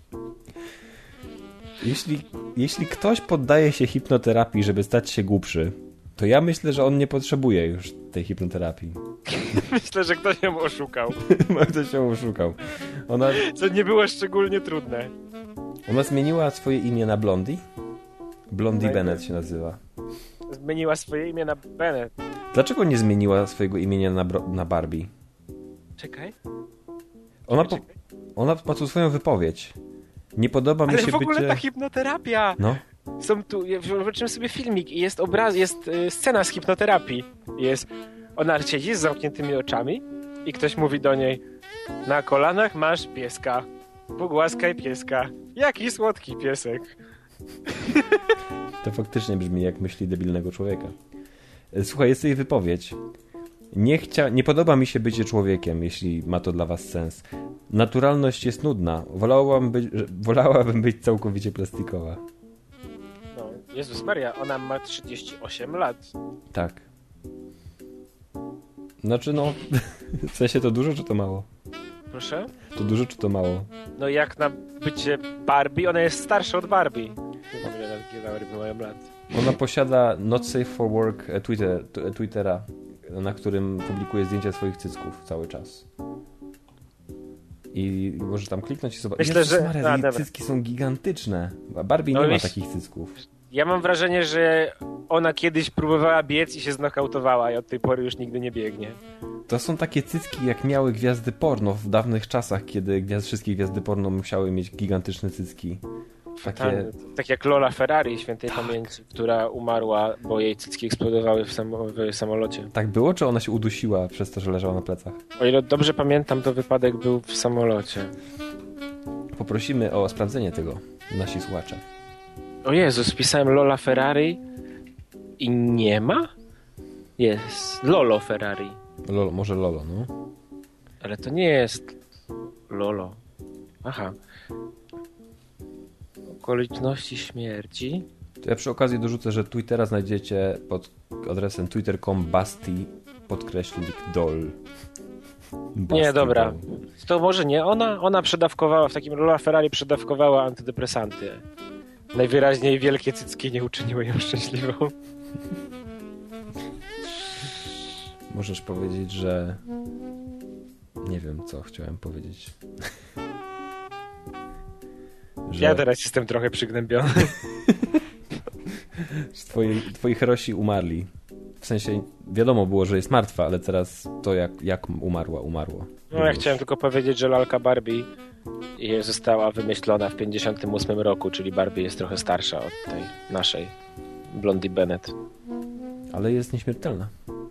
Jeśli ktoś poddaje się hipnoterapii, żeby stać się głupszy, to ja myślę, że on nie potrzebuje już tej hipnoterapii. Myślę, że ktoś ją oszukał. Ktoś ją oszukał. Co nie było szczególnie trudne. Ona zmieniła swoje imię na Blondie. Blondie Bennett się nazywa. Zmieniła swoje imię na Bennett. Dlaczego nie zmieniła swojego imienia na Barbie? Czekaj. Ona ma tu swoją wypowiedź. Nie podoba mi się bycie... Ale w ogóle ta hipnoterapia! No. Są tu, zobaczymy sobie filmik i jest scena z hipnoterapii. Ona siedzi z zamkniętymi oczami i ktoś mówi do niej: na kolanach masz pieska, pogłaskaj pieska. Jaki słodki piesek. To faktycznie brzmi jak myśli debilnego człowieka. Słuchaj, jest jej wypowiedź. Nie podoba mi się bycie człowiekiem, jeśli ma to dla was sens. Naturalność jest nudna. Wolałabym być całkowicie plastikowa. No, Jezus Maria, ona ma 38 lat. Tak. Znaczy w sensie to dużo czy to mało? Proszę? To dużo czy to mało? No jak na bycie Barbie, ona jest starsza od Barbie. Nie wiem, ile Barbie mają lat. Ona posiada Not Safe for Work Twittera, na którym publikuje zdjęcia swoich cycków cały czas. I możesz tam kliknąć i zobaczyć. Myślę, że jej cycki są gigantyczne. Barbie nie ma takich cycków. Ja mam wrażenie, że ona kiedyś próbowała biec i się znokautowała i od tej pory już nigdy nie biegnie. To są takie cycki, jak miały gwiazdy porno w dawnych czasach, kiedy wszystkie gwiazdy porno musiały mieć gigantyczne cycki. Tak jak Lola Ferrari, świętej pamięci, która umarła, bo jej cycki eksplodowały w samolocie. Tak było, czy ona się udusiła przez to, że leżała na plecach? O ile dobrze pamiętam, to wypadek był w samolocie. Poprosimy o sprawdzenie tego, nasi słuchacze. O Jezus, pisałem Lola Ferrari i nie ma? Jest Lolo Ferrari. Może Lolo, no. Ale to nie jest Lolo. Aha. Okoliczności śmierci. To ja przy okazji dorzucę, że Twittera znajdziecie pod adresem twitter.com/Basti_doll. Nie, dobra. To może nie ona? Ona przedawkowała, w takim Lola Ferrari przedawkowała antydepresanty. Najwyraźniej wielkie cycki nie uczyniły ją szczęśliwą. Możesz powiedzieć, że... Nie wiem, co chciałem powiedzieć. Ja teraz jestem trochę przygnębiony. Twoi herosi umarli W sensie wiadomo było, że jest martwa, ale teraz to jak umarło. No ja chciałem tylko powiedzieć, że lalka Barbie została wymyślona w 58 roku, czyli Barbie jest trochę starsza od tej naszej Blondie Bennett. Ale jest nieśmiertelna.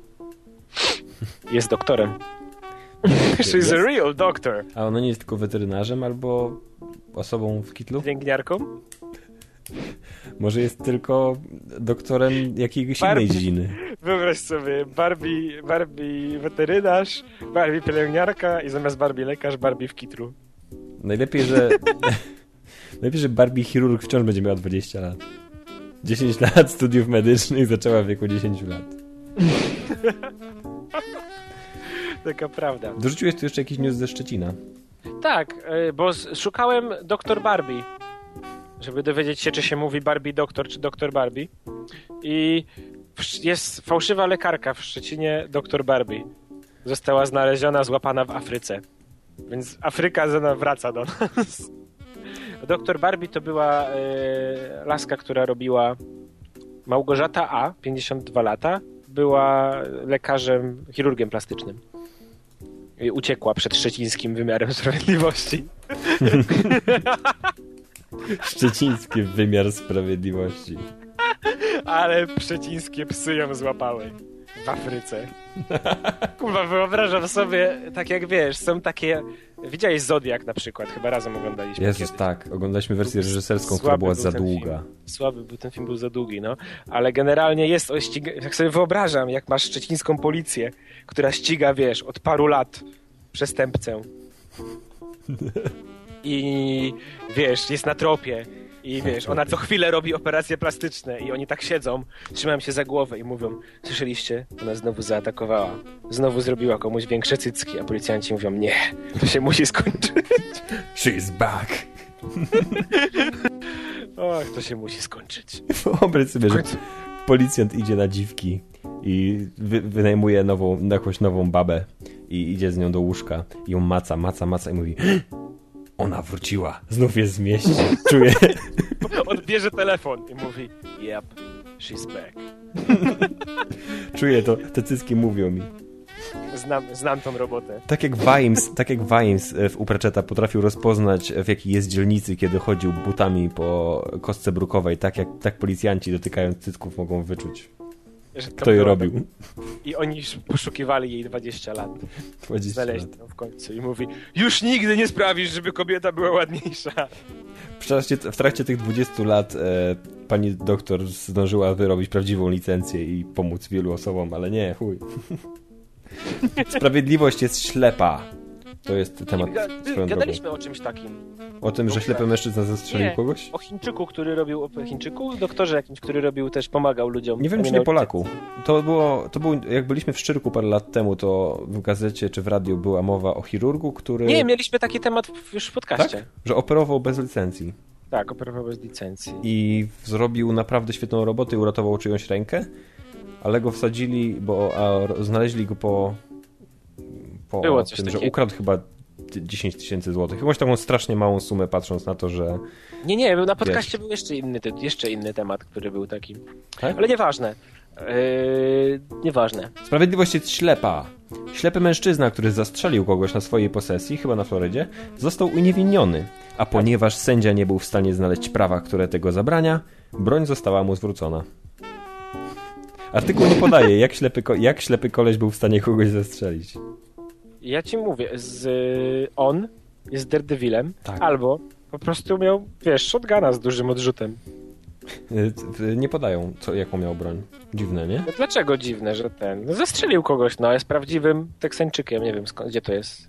Jest doktorem. She's a real doctor. A ona nie jest tylko weterynarzem albo osobą w kitlu? Pielęgniarką? Może jest tylko doktorem jakiejś innej dziedziny. Wyobraź sobie, Barbie weterynarz, Barbie pielęgniarka i zamiast Barbie lekarz, Barbie w kitlu. Najlepiej, że Barbie chirurg wciąż będzie miała 20 lat. 10 lat studiów medycznych zaczęła w wieku 10 lat. Taka prawda. Dorzuciłeś tu jeszcze jakiś news ze Szczecina. Tak, bo szukałem doktor Barbie, żeby dowiedzieć się, czy się mówi Barbie doktor, czy doktor Barbie. I jest fałszywa lekarka w Szczecinie, doktor Barbie. Została znaleziona, złapana w Afryce. Więc Afryka wraca do nas. Doktor Barbie to była laska, która robiła Małgorzata A, 52 lata. Była lekarzem, chirurgiem plastycznym. I uciekła przed szczecińskim wymiarem sprawiedliwości. Szczeciński wymiar sprawiedliwości. Ale szczecińskie psy ją złapały w Afryce. Kurwa, wyobrażam sobie, tak jak wiesz, są takie... Widziałeś Zodiak na przykład, chyba razem oglądaliśmy. Jezus, kiedyś. tak. Oglądaliśmy wersję reżyserską, która była za długa. Słaby był ten film, był za długi, no. Ale generalnie jest jak sobie wyobrażam, jak masz szczecińską policję, która ściga, wiesz, od paru lat przestępcę. I wiesz, jest na tropie. I wiesz, ona co chwilę robi operacje plastyczne i oni tak siedzą, trzymają się za głowę i mówią: słyszeliście? Ona znowu zaatakowała. Znowu zrobiła komuś większe cycki, a policjanci mówią: nie, to się musi skończyć. She's back. Och, to się musi skończyć. Wyobraź sobie, że policjant idzie na dziwki i wynajmuje jakąś nową babę i idzie z nią do łóżka i ją maca i mówi: ona wróciła, znów jest w mieście. Czuję. On bierze telefon i mówi: yep, she's back. Czuję to, te cycki mówią mi. Znam tą robotę. Tak jak Vimes u Pratchetta potrafił rozpoznać, w jakiej jest dzielnicy, kiedy chodził butami po kostce brukowej, tak policjanci dotykając cycków mogą wyczuć, kto je robił. I oni poszukiwali jej 20 lat. 20 Znaleźli lat. ją w końcu i mówi: już nigdy nie sprawisz, żeby kobieta była ładniejsza. W trakcie tych 20 lat pani doktor zdążyła wyrobić prawdziwą licencję i pomóc wielu osobom, ale nie, chuj. Sprawiedliwość jest ślepa. To jest temat swoją Gadaliśmy drogą. o czymś takim. O tym, że ślepy mężczyzna zastrzelił kogoś? O Chińczyku, który robił... Doktorze jakimś, który robił też, pomagał ludziom. Nie wiem, czy nie Polaku. To było, jak byliśmy w Szczyrku parę lat temu, to w gazecie czy w radiu była mowa o chirurgu, który... Nie, mieliśmy taki temat już w podcaście. Tak? Że operował bez licencji. Tak, operował bez licencji. I zrobił naprawdę świetną robotę i uratował czyjąś rękę, ale go wsadzili, znaleźli go po tym, że ukradł chyba 10 000 złotych. Jakąś taką strasznie małą sumę, patrząc na to, że... Nie, na podcaście był jeszcze inny temat, który był taki. Tak? Ale nieważne. Nieważne. Sprawiedliwość jest ślepa. Ślepy mężczyzna, który zastrzelił kogoś na swojej posesji, chyba na Florydzie, został uniewinniony. A ponieważ sędzia nie był w stanie znaleźć prawa, które tego zabrania, broń została mu zwrócona. Artykuł nie podaje, jak ślepy koleś był w stanie kogoś zastrzelić. Ja ci mówię, on jest Daredevilem, tak. Albo po prostu miał, shotguna z dużym odrzutem. Nie podają, jaką miał broń. Dziwne, nie? No dlaczego dziwne, że zastrzelił kogoś, jest prawdziwym Teksańczykiem, nie wiem gdzie to jest.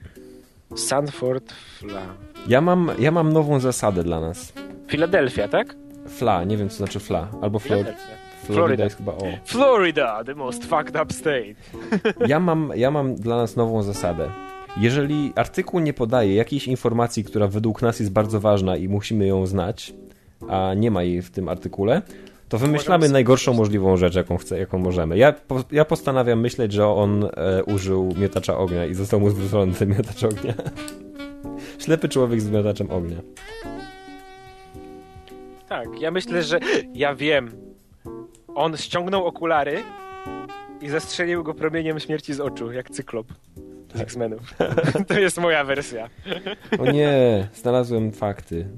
Sanford Fla. Ja mam nową zasadę dla nas. Filadelfia, tak? Fla, nie wiem co znaczy Fla. Albo Florida jest chyba Florida, the most fucked up state. Ja mam dla nas nową zasadę. Jeżeli artykuł nie podaje jakiejś informacji, która według nas jest bardzo ważna i musimy ją znać, a nie ma jej w tym artykule, to wymyślamy najgorszą możliwą rzecz, jaką możemy. Ja postanawiam myśleć, że on użył miotacza ognia i został mu zwrócony ten miotacz ognia. Ślepy człowiek z miotaczem ognia. Tak, ja myślę, że ja wiem. On ściągnął okulary i zastrzelił go promieniem śmierci z oczu, jak Cyklop z X-Menów. To jest moja wersja. O nie, znalazłem fakty.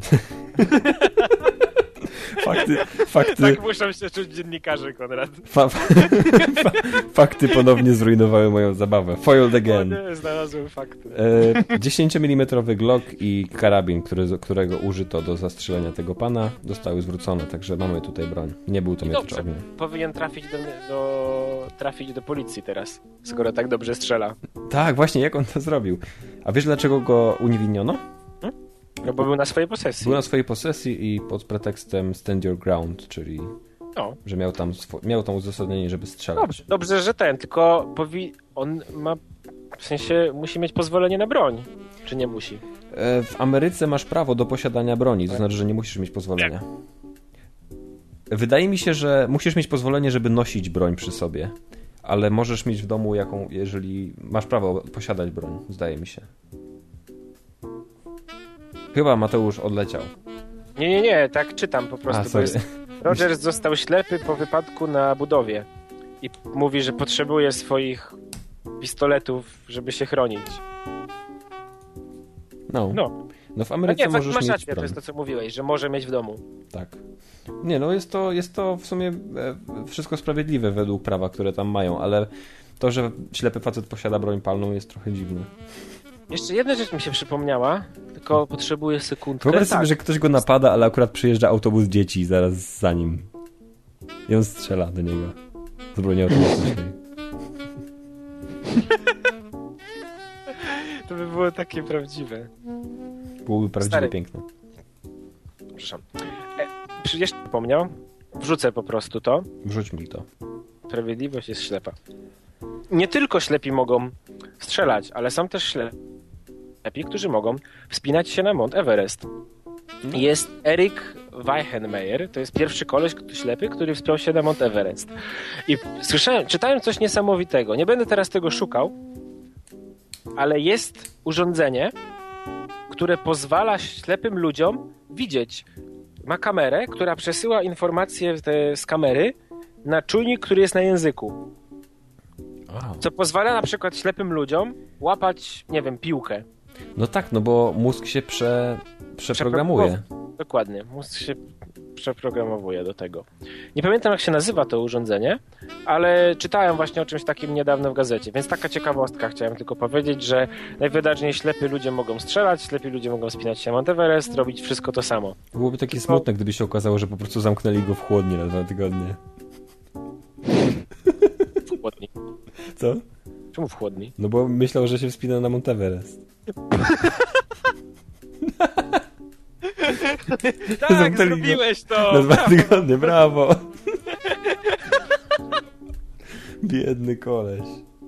Fakty. Tak muszą się czuć dziennikarze, Konrad. Fakty ponownie zrujnowały moją zabawę. Foiled again. Nie, znalazłem fakty. 10 mm Glock i karabin, którego użyto do zastrzelenia tego pana, zostały zwrócone, także mamy tutaj broń. Nie był to miecz ognia. Powinien trafić do policji teraz, skoro tak dobrze strzela. Tak, właśnie, jak on to zrobił? A wiesz, dlaczego go uniewinniono? No bo był na swojej posesji. Był na swojej posesji i pod pretekstem stand your ground, czyli że miał tam uzasadnienie, żeby strzelać. Dobrze, że tylko on ma, w sensie musi mieć pozwolenie na broń, czy nie musi? W Ameryce masz prawo do posiadania broni, to znaczy, że nie musisz mieć pozwolenia. Wydaje mi się, że musisz mieć pozwolenie, żeby nosić broń przy sobie, ale możesz mieć w domu jeżeli masz prawo posiadać broń, zdaje mi się. Chyba Mateusz odleciał. Nie, tak czytam po prostu. Rogers został ślepy po wypadku na budowie i mówi, że potrzebuje swoich pistoletów, żeby się chronić. No w Ameryce możesz masz mieć rację, broń. to jest to, co mówiłeś, że może mieć w domu. Tak. Nie, jest to w sumie wszystko sprawiedliwe według prawa, które tam mają, ale to, że ślepy facet posiada broń palną, jest trochę dziwne. Jeszcze jedna rzecz mi się przypomniała, tylko potrzebuję sekundkę. Wyobraź sobie, że ktoś go napada, ale akurat przyjeżdża autobus dzieci zaraz za nim. I on strzela do niego z broni automatycznej. To by było takie prawdziwe. Byłoby prawdziwie piękne. Przepraszam. Jeszcze przypomniał? Wrzucę po prostu to. Wrzuć mi to. Sprawiedliwość jest ślepa. Nie tylko ślepi mogą strzelać, ale są też ślepi, którzy mogą wspinać się na Mount Everest. Jest Eric Weichenmeyer, to jest pierwszy koleś ślepy, który wspiął się na Mount Everest. I czytałem coś niesamowitego. Nie będę teraz tego szukał, ale jest urządzenie, które pozwala ślepym ludziom widzieć. Ma kamerę, która przesyła informacje z kamery na czujnik, który jest na języku. Co pozwala na przykład ślepym ludziom łapać, nie wiem, piłkę. No tak, no bo mózg się przeprogramuje. Dokładnie, mózg się przeprogramowuje do tego. Nie pamiętam, jak się nazywa to urządzenie, ale czytałem właśnie o czymś takim niedawno w gazecie, więc taka ciekawostka. Chciałem tylko powiedzieć, że najwyraźniej ślepi ludzie mogą strzelać, ślepi ludzie mogą wspinać się na Mount Everest, robić wszystko to samo. Byłoby takie smutne, gdyby się okazało, że po prostu zamknęli go w chłodni na 2 tygodnie. W chłodni. Co? Czemu w chłodni? No bo myślał, że się wspina na Mount Everest. Tak, zrobiłeś to! Na 2 tygodnie, brawo! Biedny koleś.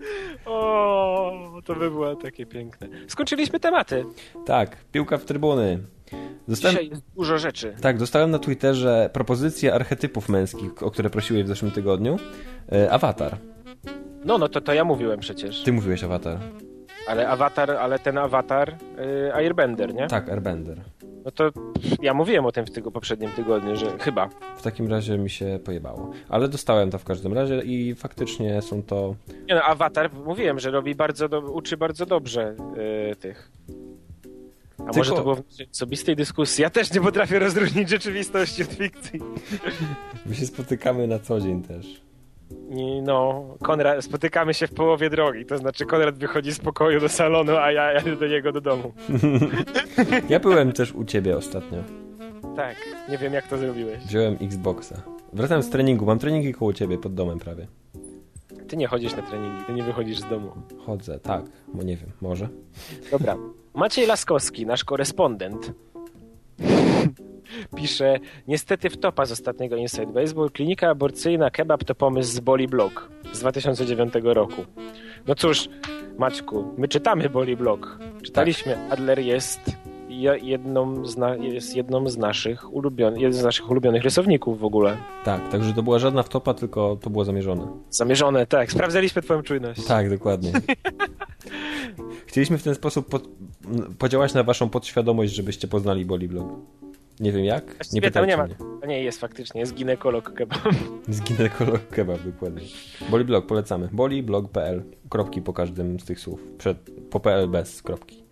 O, to by było takie piękne. Skończyliśmy tematy. Tak, piłka w trybuny. Dzisiaj jest dużo rzeczy. Tak, dostałem na Twitterze propozycję archetypów męskich, o które prosiłeś w zeszłym tygodniu. Awatar. No to ja mówiłem przecież. Ty mówiłeś Awatar. Ale ten Awatar Airbender, nie? Tak, Airbender. No to ja mówiłem o tym w tego poprzednim tygodniu, że chyba. W takim razie mi się pojebało. Ale dostałem to w każdym razie i faktycznie są to... Nie no, Awatar, mówiłem, że robi uczy bardzo dobrze tych. A może to było w naszej osobistej dyskusji? Ja też nie potrafię rozróżnić rzeczywistości od fikcji. My się spotykamy na co dzień też. No, Konrad, spotykamy się w połowie drogi, to znaczy Konrad wychodzi z pokoju do salonu, a ja jadę do niego do domu. Ja byłem też u ciebie ostatnio. Tak, nie wiem jak to zrobiłeś. Wziąłem Xboxa. Wracałem z treningu, mam treningi koło ciebie, pod domem prawie. Ty nie chodzisz na treningi, ty nie wychodzisz z domu. Chodzę, tak, bo nie wiem, może. Dobra, Maciej Laskowski, nasz korespondent, pisze: niestety wtopa z ostatniego Inside Baseball. Klinika aborcyjna kebab to pomysł z Boli Blog z 2009 roku. No cóż, Maćku, my czytamy Boli Blog. Czytaliśmy. Tak. Adler jest jedną z naszych ulubionych rysowników w ogóle. Tak, także to była żadna wtopa, tylko to było zamierzone. Zamierzone, tak. Sprawdzaliśmy twoją czujność. Tak, dokładnie. Chcieliśmy w ten sposób podziałać na waszą podświadomość, żebyście poznali Boli Blog. Nie wiem jak, nie tam pytajcie nie ma. mnie. To nie jest faktycznie, jest ginekolog kebab. Z ginekolog kebab, dokładnie. Boliblog, polecamy. Boliblog.pl. Kropki po każdym z tych słów. Po PL bez kropki.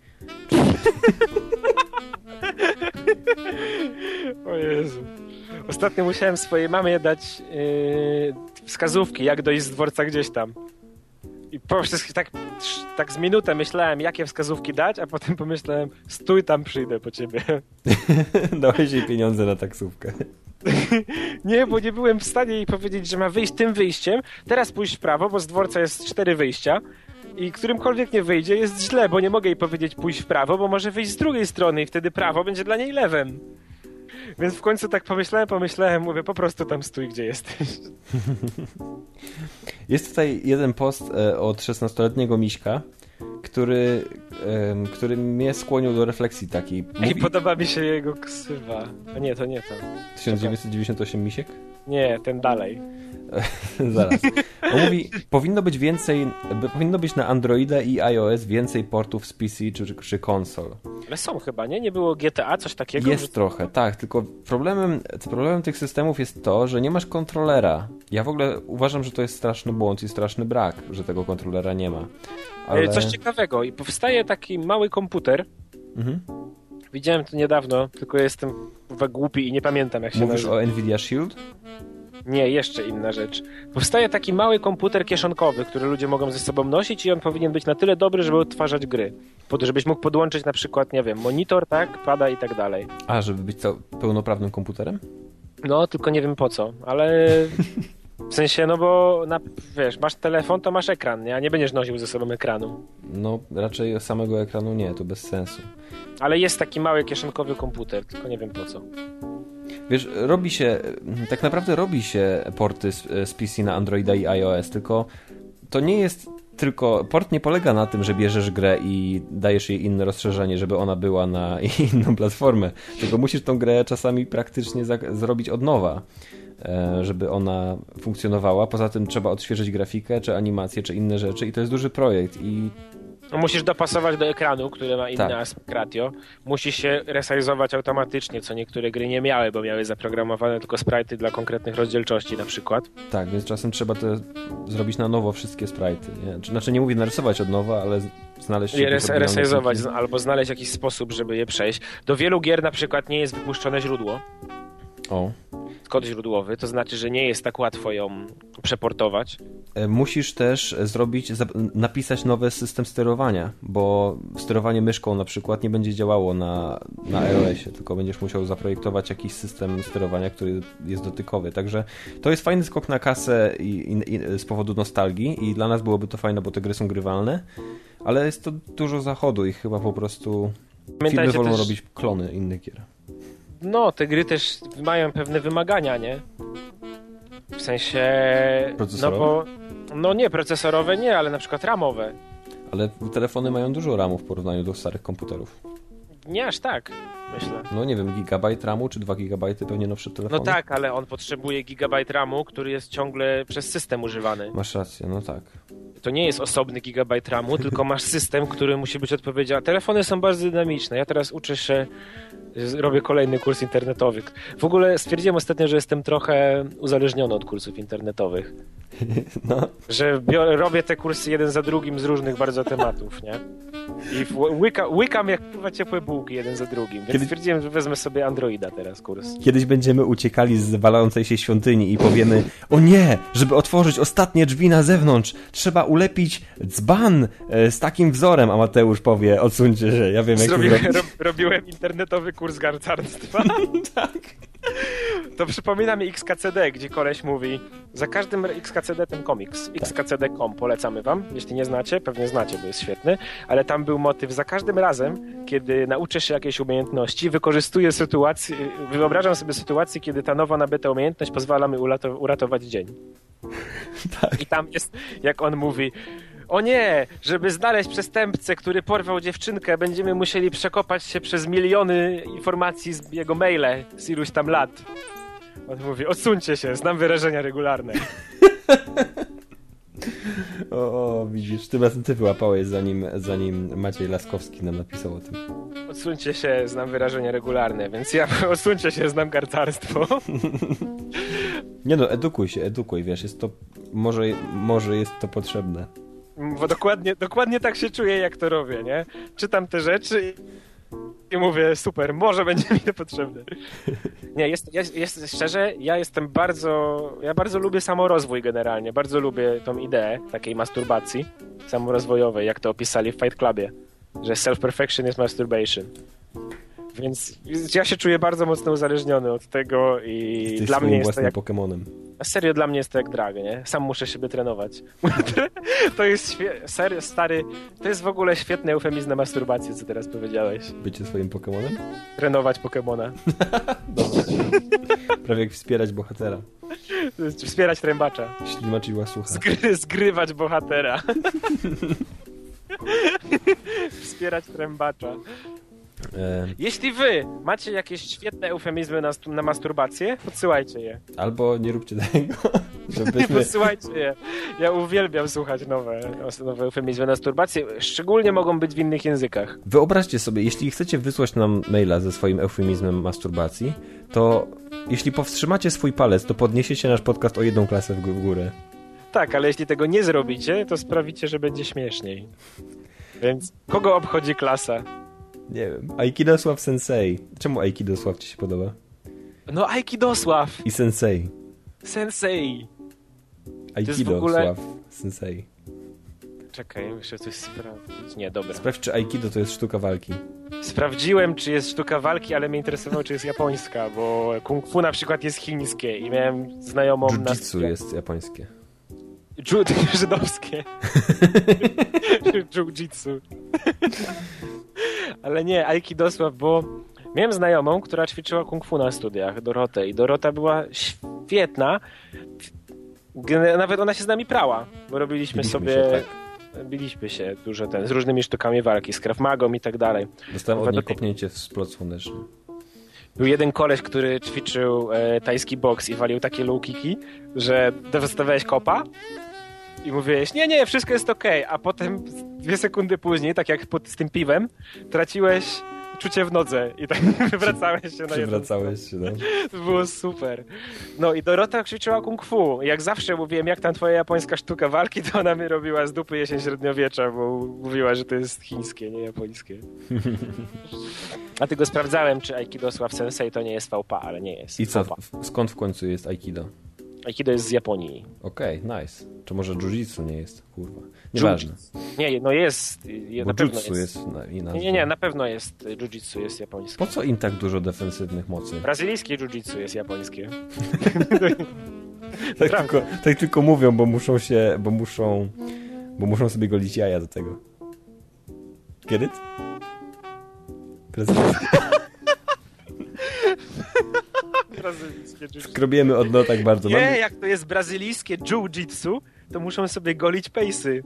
O Jezu. Ostatnio musiałem swojej mamie dać wskazówki, jak dojść z dworca gdzieś tam. I po wszystkich tak z minutę myślałem, jakie wskazówki dać, a potem pomyślałem, stój tam, przyjdę po ciebie. Dałeś jej pieniądze na taksówkę. Nie, bo nie byłem w stanie jej powiedzieć, że ma wyjść tym wyjściem, teraz pójść w prawo, bo z dworca jest 4 wyjścia i którymkolwiek nie wyjdzie jest źle, bo nie mogę jej powiedzieć pójść w prawo, bo może wyjść z drugiej strony i wtedy prawo będzie dla niej lewem. Więc w końcu tak pomyślałem, mówię, po prostu tam stój, gdzie jesteś. Jest tutaj jeden post od 16-letniego Miśka, który mnie skłonił do refleksji takiej. I podoba mi się jego ksywa. A nie, to nie to. 1998 Misiek? Nie, ten dalej. Zaraz. On mówi, powinno być na Androida i iOS więcej portów z PC czy konsol. Ale są chyba, nie? Nie było GTA, coś takiego? Jest trochę, tak, tylko problemem tych systemów jest to, że nie masz kontrolera. Ja w ogóle uważam, że to jest straszny błąd i straszny brak, że tego kontrolera nie ma. Ale... Coś ciekawego i powstaje taki mały komputer. Mhm. Widziałem to niedawno, tylko jestem głupi i nie pamiętam, jak się Mówisz nazywa. o Nvidia Shield? Nie, jeszcze inna rzecz. Powstaje taki mały komputer kieszonkowy, który ludzie mogą ze sobą nosić i on powinien być na tyle dobry, żeby odtwarzać gry. Po to, żebyś mógł podłączyć na przykład, nie wiem, monitor, tak, pada i tak dalej. A, żeby być pełnoprawnym komputerem? No, tylko nie wiem po co, ale... W sensie, no bo wiesz, masz telefon, to masz ekran, nie? A nie będziesz nosił ze sobą ekranu. No, raczej samego ekranu nie, to bez sensu. Ale jest taki mały kieszonkowy komputer, tylko nie wiem po co. Wiesz, tak naprawdę robi się porty z PC na Androida i iOS, tylko to nie jest port nie polega na tym, że bierzesz grę i dajesz jej inne rozszerzenie, żeby ona była na inną platformę, tylko musisz tą grę czasami praktycznie zrobić od nowa, żeby ona funkcjonowała. Poza tym trzeba odświeżyć grafikę, czy animację, czy inne rzeczy i to jest duży projekt i musisz dopasować do ekranu, który ma inny aspect ratio. Musi się resajzować automatycznie, co niektóre gry nie miały, bo miały zaprogramowane tylko sprite'y dla konkretnych rozdzielczości na przykład. Tak, więc czasem trzeba zrobić na nowo wszystkie sprite'y. Nie? Znaczy nie mówię narysować od nowa, ale znaleźć... Resajzować albo znaleźć jakiś sposób, żeby je przejść. Do wielu gier na przykład nie jest wypuszczone źródło. Kod źródłowy, to znaczy, że nie jest tak łatwo ją przeportować. Musisz też napisać nowy system sterowania, bo sterowanie myszką na przykład nie będzie działało na iOSie, tylko będziesz musiał zaprojektować jakiś system sterowania, który jest dotykowy. Także to jest fajny skok na kasę i z powodu nostalgii i dla nas byłoby to fajne, bo te gry są grywalne, ale jest to dużo zachodu i chyba po prostu firmy wolą robić klony innych gier. No, te gry też mają pewne wymagania, nie? W sensie... Procesorowe? No nie, procesorowe nie, ale na przykład ramowe. Ale telefony mają dużo RAMu w porównaniu do starych komputerów. Nie aż tak, myślę. No nie wiem, gigabajt RAMu czy 2 gigabajty pewnie nowsze telefony? No tak, ale on potrzebuje gigabajt RAMu, który jest ciągle przez system używany. Masz rację, no tak. To nie jest osobny gigabajt RAMu, tylko masz system, który musi być odpowiedzialny. Telefony są bardzo dynamiczne. Ja teraz uczę się, robię kolejny kurs internetowy. W ogóle stwierdziłem ostatnio, że jestem trochę uzależniony od kursów internetowych. No. Że robię te kursy jeden za drugim z różnych bardzo tematów, nie? I łykam jak pływa ciepłe bułki jeden za drugim. Więc stwierdziłem, że wezmę sobie Androida teraz kurs. Kiedyś będziemy uciekali z walącej się świątyni i powiemy: o nie, żeby otworzyć ostatnie drzwi na zewnątrz, trzeba ulepić dzban z takim wzorem, a Mateusz powie: odsuńcie się, ja wiem jak to zrobić. Robiłem internetowy kurs garcarstwa. Tak. To przypomina mi XKCD, gdzie koleś mówi: za każdym XKCD ten komiks, XKCD.com, polecamy wam, jeśli nie znacie, pewnie znacie, bo jest świetny, ale tam był motyw: za każdym razem, kiedy nauczę się jakiejś umiejętności, wykorzystuję sytuację, wyobrażam sobie sytuację, kiedy ta nowa nabyta umiejętność pozwala mi uratować dzień. Tak. I tam jest, jak on mówi: o nie, żeby znaleźć przestępcę, który porwał dziewczynkę, będziemy musieli przekopać się przez miliony informacji z jego maile z iluś tam lat. On mówi: odsuńcie się, znam wyrażenia regularne. O, widzisz, tym razem ty wyłapałeś, zanim Maciej Laskowski nam napisał o tym. odsuńcie się, znam wyrażenie regularne, więc ja odsuńcie się, znam garcarstwo. Nie no, edukuj, wiesz, jest to, może jest to potrzebne. Bo dokładnie tak się czuję, jak to robię, nie? Czytam te rzeczy i mówię, super, może będzie mi to potrzebne. Nie, szczerze, ja bardzo lubię samorozwój generalnie, bardzo lubię tą ideę takiej masturbacji samorozwojowej, jak to opisali w Fight Clubie, że self-perfection is masturbation. Więc ja się czuję bardzo mocno uzależniony od tego i jesteś dla mnie jest to jak... Pokemonem. Serio, dla mnie jest to jak drag, nie? Sam muszę siebie trenować. To jest serio, stary, to jest w ogóle świetny eufemizm na masturbację, co teraz powiedziałeś. Bycie swoim Pokemonem? Trenować Pokemona. Dobra. Prawie jak wspierać bohatera. Wspierać trębacza. Ślimaczyć łasucha. Zgrywać bohatera. Wspierać trębacza. Jeśli wy macie jakieś świetne eufemizmy na masturbację, podsyłajcie je. Albo nie róbcie tego. Nie podsyłajcie je. Ja uwielbiam słuchać nowe eufemizmy na masturbację. Szczególnie mogą być w innych językach. Wyobraźcie sobie, jeśli chcecie wysłać nam maila ze swoim eufemizmem masturbacji, to jeśli powstrzymacie swój palec, to podniesiecie nasz podcast o 1 klasę w górę. Tak, ale jeśli tego nie zrobicie, to sprawicie, że będzie śmieszniej. Więc kogo obchodzi klasa? Nie wiem. Aikidosław Sensei. Czemu Aikidosław ci się podoba? No Aikidosław. I Sensei. Sensei. Aikidosław Sensei. Czekaj, muszę coś sprawdzić. Nie, dobra. Sprawdź, czy Aikido to jest sztuka walki. Sprawdziłem, czy jest sztuka walki, ale mnie interesowało, czy jest japońska, bo kung fu na przykład jest chińskie i miałem znajomą na... Jiu-jitsu jest japońskie. Żydowskie. Jiu-jitsu. Ale nie, Aikidosław, bo miałem znajomą, która ćwiczyła kung fu na studiach, Dorotę, i Dorota była świetna. Nawet ona się z nami prała, bo biliśmy się dużo z różnymi sztukami walki, z Krav Magą i tak dalej. Dostałem od niej kopnięcie w splot słoneczny. Był jeden koleś, który ćwiczył tajski boks i walił takie low kicki, że dostawałeś kopa i mówiłeś, nie, wszystko jest okej, a potem 2 sekundy później, tak jak z tym piwem, traciłeś czucie w nodze i tak wywracałeś się na jedną stronę. No. To było super. No i Dorota ćwiczyła kung fu. Jak zawsze mówiłem, jak tam twoja japońska sztuka walki, to ona mi robiła z dupy jesień średniowiecza, bo mówiła, że to jest chińskie, nie japońskie. Dlatego sprawdzałem, czy Aikidosław Sensei to nie jest VP, ale nie jest. I co? Skąd w końcu jest Aikido? Aikido jest z Japonii. Okej, nice. Czy może Jiu-Jitsu nie jest? Kurwa. Nieważne. Nie, no jest. Na pewno jest. Nie, na pewno jest. Jiu-Jitsu jest japońskie. Po co im tak dużo defensywnych mocy? Brazylijskie Jiu-Jitsu jest japońskie. tak tylko mówią, bo muszą sobie golić jaja do tego. Get it? Brazylijskie jiu-jitsu. Skrobiemy od notak bardzo. Nie, jak to jest brazylijskie jiu-jitsu, to muszą sobie golić pejsy.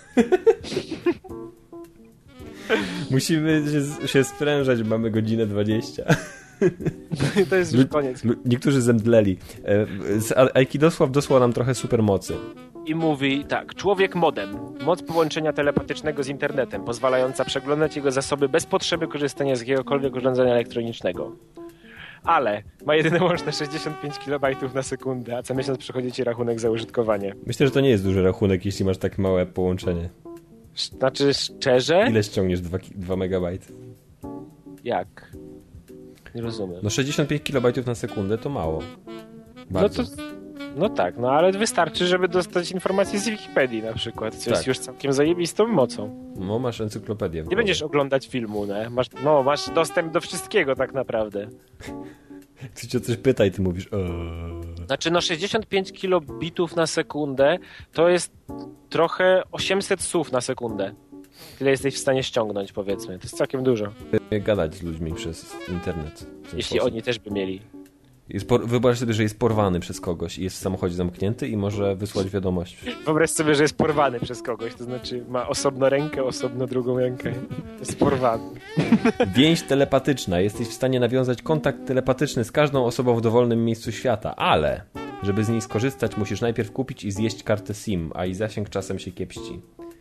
Musimy się sprężać, mamy godzinę 20. To jest już koniec. Niektórzy zemdleli. Aikidosław dosłał nam trochę supermocy. I mówi tak, człowiek modem, moc połączenia telepatycznego z internetem, pozwalająca przeglądać jego zasoby bez potrzeby korzystania z jakiegokolwiek urządzenia elektronicznego. Ale ma jedyne łączne 65 kB na sekundę, a co miesiąc przychodzi ci rachunek za użytkowanie. Myślę, że to nie jest duży rachunek, jeśli masz tak małe połączenie. Znaczy szczerze? Ile ściągniesz 2 MB? Jak? Nie rozumiem. No 65 kB na sekundę to mało. Bardzo. No tak, no ale wystarczy, żeby dostać informacje z Wikipedii na przykład, co jest już całkiem zajebistą mocą. No masz encyklopedię. Nie będziesz oglądać filmu, nie? Masz dostęp do wszystkiego tak naprawdę. Ty cię coś pyta i ty mówisz Znaczy 65 kilobitów na sekundę to jest trochę 800 słów na sekundę. Tyle jesteś w stanie ściągnąć, powiedzmy. To jest całkiem dużo. Gadać z ludźmi przez internet. Jeśli oni też by mieli. Wyobraź sobie, że jest porwany przez kogoś i jest w samochodzie zamknięty i może wysłać wiadomość. Wyobraź sobie, że jest porwany przez kogoś, to znaczy ma osobno rękę, osobno drugą rękę. Jest porwany. Więź telepatyczna. Jesteś w stanie nawiązać kontakt telepatyczny z każdą osobą w dowolnym miejscu świata, ale żeby z niej skorzystać, musisz najpierw kupić i zjeść kartę SIM, a i zasięg czasem się kiepści.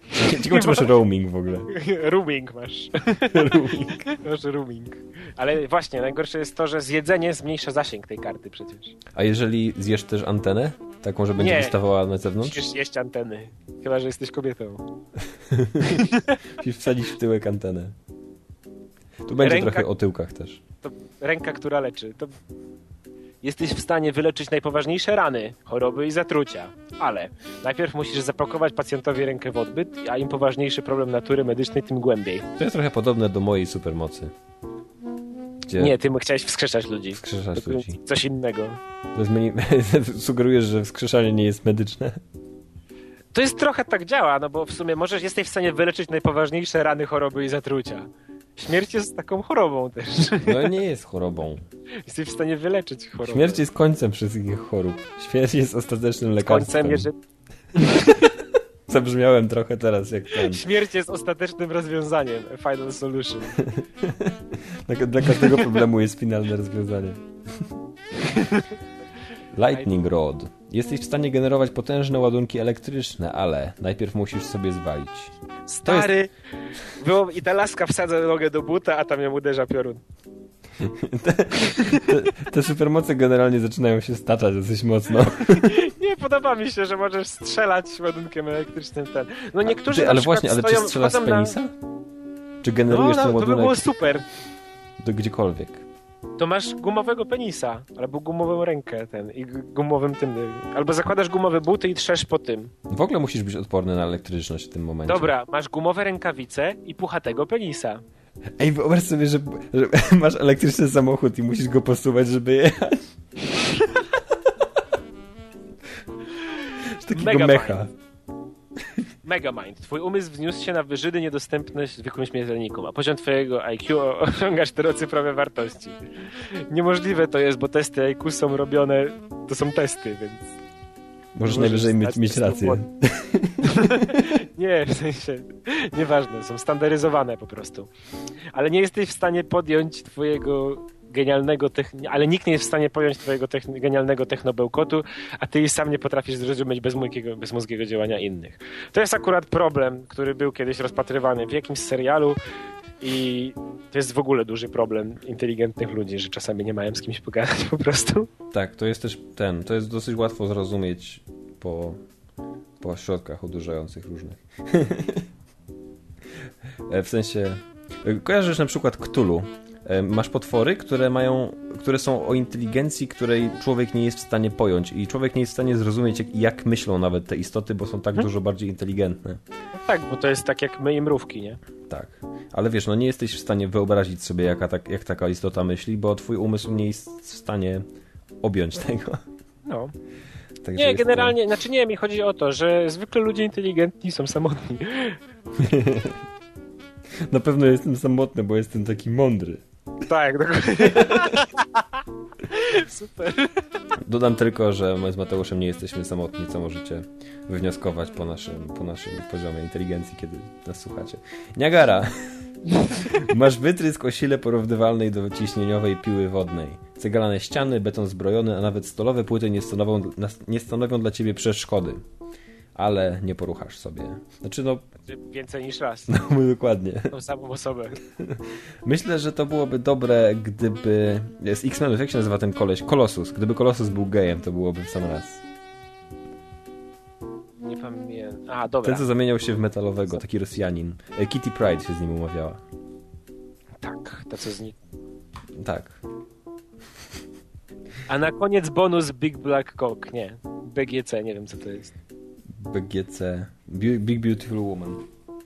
Ciekawe, czy masz roaming w ogóle. Rooming masz. Masz rooming. Ale właśnie, najgorsze jest to, że zjedzenie zmniejsza zasięg tej karty przecież. A jeżeli zjesz też antenę? Taką, że będzie wystawała na zewnątrz? Musisz jeść anteny. Chyba, że jesteś kobietą. Musisz wsadzić w tyłek antenę. Tu będzie trochę o tyłkach też. To ręka, która leczy. To jesteś w stanie wyleczyć najpoważniejsze rany, choroby i zatrucia. Ale najpierw musisz zapakować pacjentowi rękę w odbyt, a im poważniejszy problem natury medycznej, tym głębiej. To jest trochę podobne do mojej supermocy. Gdzie... Nie, ty chciałeś wskrzeszać ludzi. Wskrzeszać ludzi. Coś innego. Sugerujesz, że wskrzeszanie nie jest medyczne? To jest trochę tak działa, no bo w sumie jesteś w stanie wyleczyć najpoważniejsze rany, choroby i zatrucia. Śmierć jest taką chorobą też. No nie jest chorobą. Jesteś w stanie wyleczyć chorobę. Śmierć jest końcem wszystkich chorób. Śmierć jest ostatecznym lekarstwem. Końcem, jeżeli... Zabrzmiałem trochę teraz jak ten. Śmierć jest ostatecznym rozwiązaniem. A final solution. Dla każdego problemu jest finalne rozwiązanie. Lightning Rod. Jesteś w stanie generować potężne ładunki elektryczne, ale najpierw musisz sobie zwalić. Stary! I ta laska wsadza nogę do buta, a tam ją uderza piorun. Te supermoce generalnie zaczynają się staczać dosyć mocno. Nie, podoba mi się, że możesz strzelać ładunkiem elektrycznym ten. No niektórzy ale właśnie, ale czy strzelasz z penisa? Czy generujesz ten ładunek? To by było super. Do gdziekolwiek. To masz gumowego penisa, albo gumową rękę i gumowym tym. Albo zakładasz gumowe buty i trzesz po tym. W ogóle musisz być odporny na elektryczność w tym momencie. Dobra, masz gumowe rękawice i puchatego penisa. Ej, wyobraź sobie, że masz elektryczny samochód i musisz go posuwać, żeby jechać. Takiego mecha. Megamind. Twój umysł wzniósł się na wyżyny niedostępne zwykłym śmiertelnikom, a poziom twojego IQ osiąga 4-cyfrowe wartości. Niemożliwe to jest, bo testy IQ są robione, to są testy, więc... Możesz najwyżej mieć rację. Nie, w sensie, nieważne, są standaryzowane po prostu. Ale nie jesteś w stanie podjąć twojego genialnego ale nikt nie jest w stanie pojąć twojego genialnego technobełkotu, a ty sam nie potrafisz zrozumieć bezmózgiego działania innych. To jest akurat problem, który był kiedyś rozpatrywany w jakimś serialu i to jest w ogóle duży problem inteligentnych ludzi, że czasami nie mają z kimś pogadać po prostu. Tak, to jest też to jest dosyć łatwo zrozumieć po środkach odurzających różnych. W sensie, kojarzysz na przykład Cthulhu. Masz potwory, które są o inteligencji, której człowiek nie jest w stanie pojąć i człowiek nie jest w stanie zrozumieć, jak myślą nawet te istoty, bo są tak dużo bardziej inteligentne. No tak, bo to jest tak jak my i mrówki, nie? Tak, ale wiesz, no nie jesteś w stanie wyobrazić sobie, jak taka istota myśli, bo twój umysł nie jest w stanie objąć tego. No. Także nie, generalnie, znaczy nie, mi chodzi o to, że zwykle ludzie inteligentni są samotni. Na pewno jestem samotny, bo jestem taki mądry. Tak, dokładnie. Super. Dodam tylko, że my z Mateuszem nie jesteśmy samotni, co możecie wywnioskować po naszym poziomie inteligencji, kiedy nas słuchacie. Niagara. Masz wytrysk o sile porównywalnej do ciśnieniowej piły wodnej. Ceglane ściany, beton zbrojony, a nawet stolowe płyty nie stanowią dla ciebie przeszkody. Ale nie poruchasz sobie. Znaczy więcej niż raz. No, dokładnie. Tą samą osobę. Myślę, że to byłoby dobre, gdyby... Z X-Menów, jak się nazywa ten koleś? Colossus. Gdyby Colossus był gejem, to byłoby w sam raz. Nie pamiętam. A, dobra. Ten, co zamieniał się w metalowego, taki Rosjanin. Kitty Pryde się z nim umawiała. Tak, to co z nim. Tak. A na koniec bonus Big Black Cock. Nie. BGC, nie wiem co to jest. BGC. Big Beautiful Woman.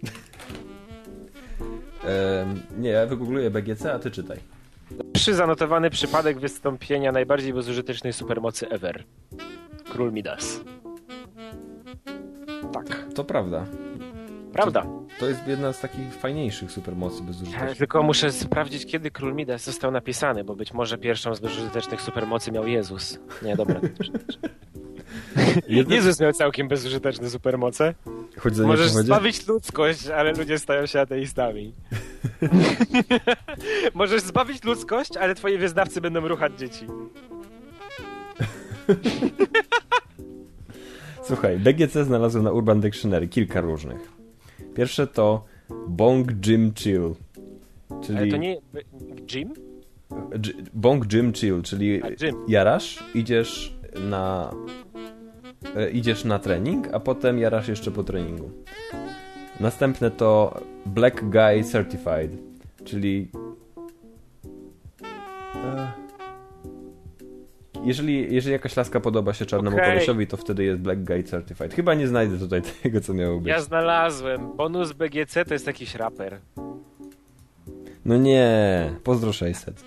Nie, ja wygoogluję BGC, a ty czytaj. Pierwszy zanotowany przypadek wystąpienia najbardziej bezużytecznej supermocy ever. Król Midas. Tak. To prawda. Prawda. To jest jedna z takich fajniejszych supermocy bezużytecznych. Tylko muszę sprawdzić, kiedy Król Midas został napisany, bo być może pierwszą z bezużytecznych supermocy miał Jezus. Nie, dobra. Jezus miał całkiem bezużyteczne supermoce. Możesz zbawić ludzkość, ale ludzie stają się ateistami. Możesz zbawić ludzkość, ale twoi wyznawcy będą ruchać dzieci. Słuchaj, BGC znalazłem na Urban Dictionary kilka różnych. Pierwsze to Bong Gym Chill. Czyli... Ale to nie... Gym? Bong Gym Chill, czyli jarasz, idziesz na trening, a potem jarasz jeszcze po treningu. Następne to Black Guy Certified, czyli jeżeli jakaś laska podoba się czarnemu kolesiowi, to wtedy jest Black Guy Certified. Chyba nie znajdę tutaj tego, co miało być. Ja znalazłem. Bonus BGC to jest jakiś raper. No nie, pozdro 600.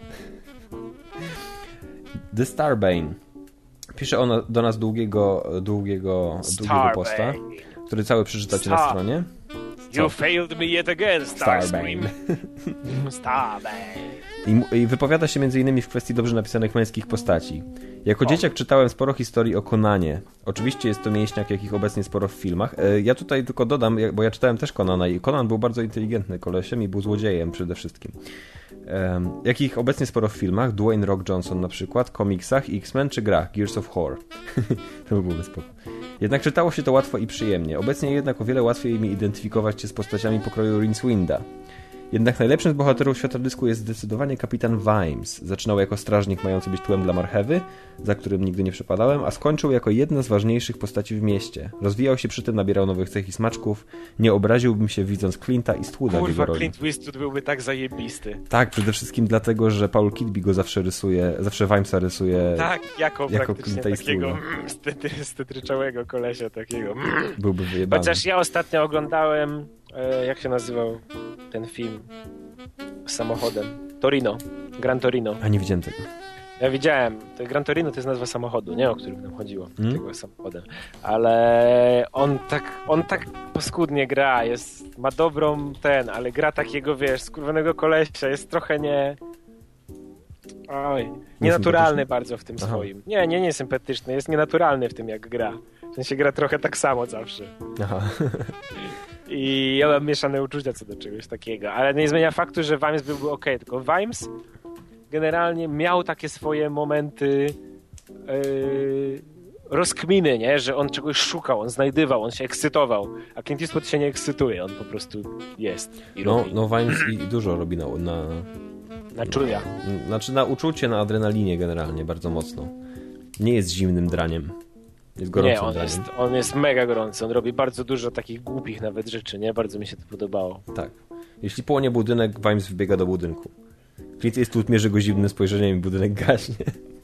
The Starbane. Pisze ona do nas długiego posta, który cały przeczytacie na stronie. You failed me yet again, Starscream. Starbane. I wypowiada się m.in. w kwestii dobrze napisanych męskich postaci. Jako dzieciak czytałem sporo historii o Conanie. Oczywiście jest to mięśniak, jakich obecnie sporo w filmach. Ja tutaj tylko dodam, bo ja czytałem też Conana i Conan był bardzo inteligentny kolesiem i był złodziejem przede wszystkim. Jakich obecnie sporo w filmach, Dwayne Rock Johnson na przykład, komiksach, X-Men czy grach, Gears of War. To by było spoko. Jednak czytało się to łatwo i przyjemnie. Obecnie jednak o wiele łatwiej mi identyfikować się z postaciami pokroju Rincewinda. Jednak najlepszym z bohaterów światodysku jest zdecydowanie kapitan Vimes. Zaczynał jako strażnik mający być tłem dla marchewy, za którym nigdy nie przepadałem, a skończył jako jedna z ważniejszych postaci w mieście. Rozwijał się przy tym, nabierał nowych cech i smaczków. Nie obraziłbym się widząc Clint'a i Stwooda w jego roli. Clint Eastwood byłby tak zajebisty. Tak, przede wszystkim dlatego, że Paul Kidby go zawsze Vimesa rysuje jako Clint'a i takiego stetryczałego kolesia takiego. Byłby wyjebany. Chociaż ja ostatnio oglądałem, jak się nazywał ten film z samochodem? Torino. Gran Torino. A nie widziałem tego. Ja widziałem. Gran Torino to jest nazwa samochodu, nie? O którym nam chodziło. Tego samochodem. Ale on tak paskudnie gra. Ma dobrą ale gra takiego, skurwonego kolesia. Jest trochę nienaturalny bardzo w tym swoim. Nie sympatyczny. Jest nienaturalny w tym, jak gra. W sensie gra trochę tak samo zawsze. Aha. I ja mam mieszane uczucia co do czegoś takiego, ale nie zmienia faktu, że Vimes byłby okej, tylko Vimes generalnie miał takie swoje momenty rozkminy, nie? Że on czegoś szukał, on znajdywał, on się ekscytował, a Clint Eastwood się nie ekscytuje, on po prostu jest i robi. No Vimes i dużo robi na czuja. Znaczy na uczucie, na adrenalinie generalnie bardzo mocno. Nie jest zimnym draniem. Jest gorącym draniem. On jest mega gorący. On robi bardzo dużo takich głupich nawet rzeczy, nie? Bardzo mi się to podobało. Tak. Jeśli płonie budynek, Vimes wbiega do budynku. Clint Eastwood mierzy go zimnym spojrzeniem i budynek gaśnie.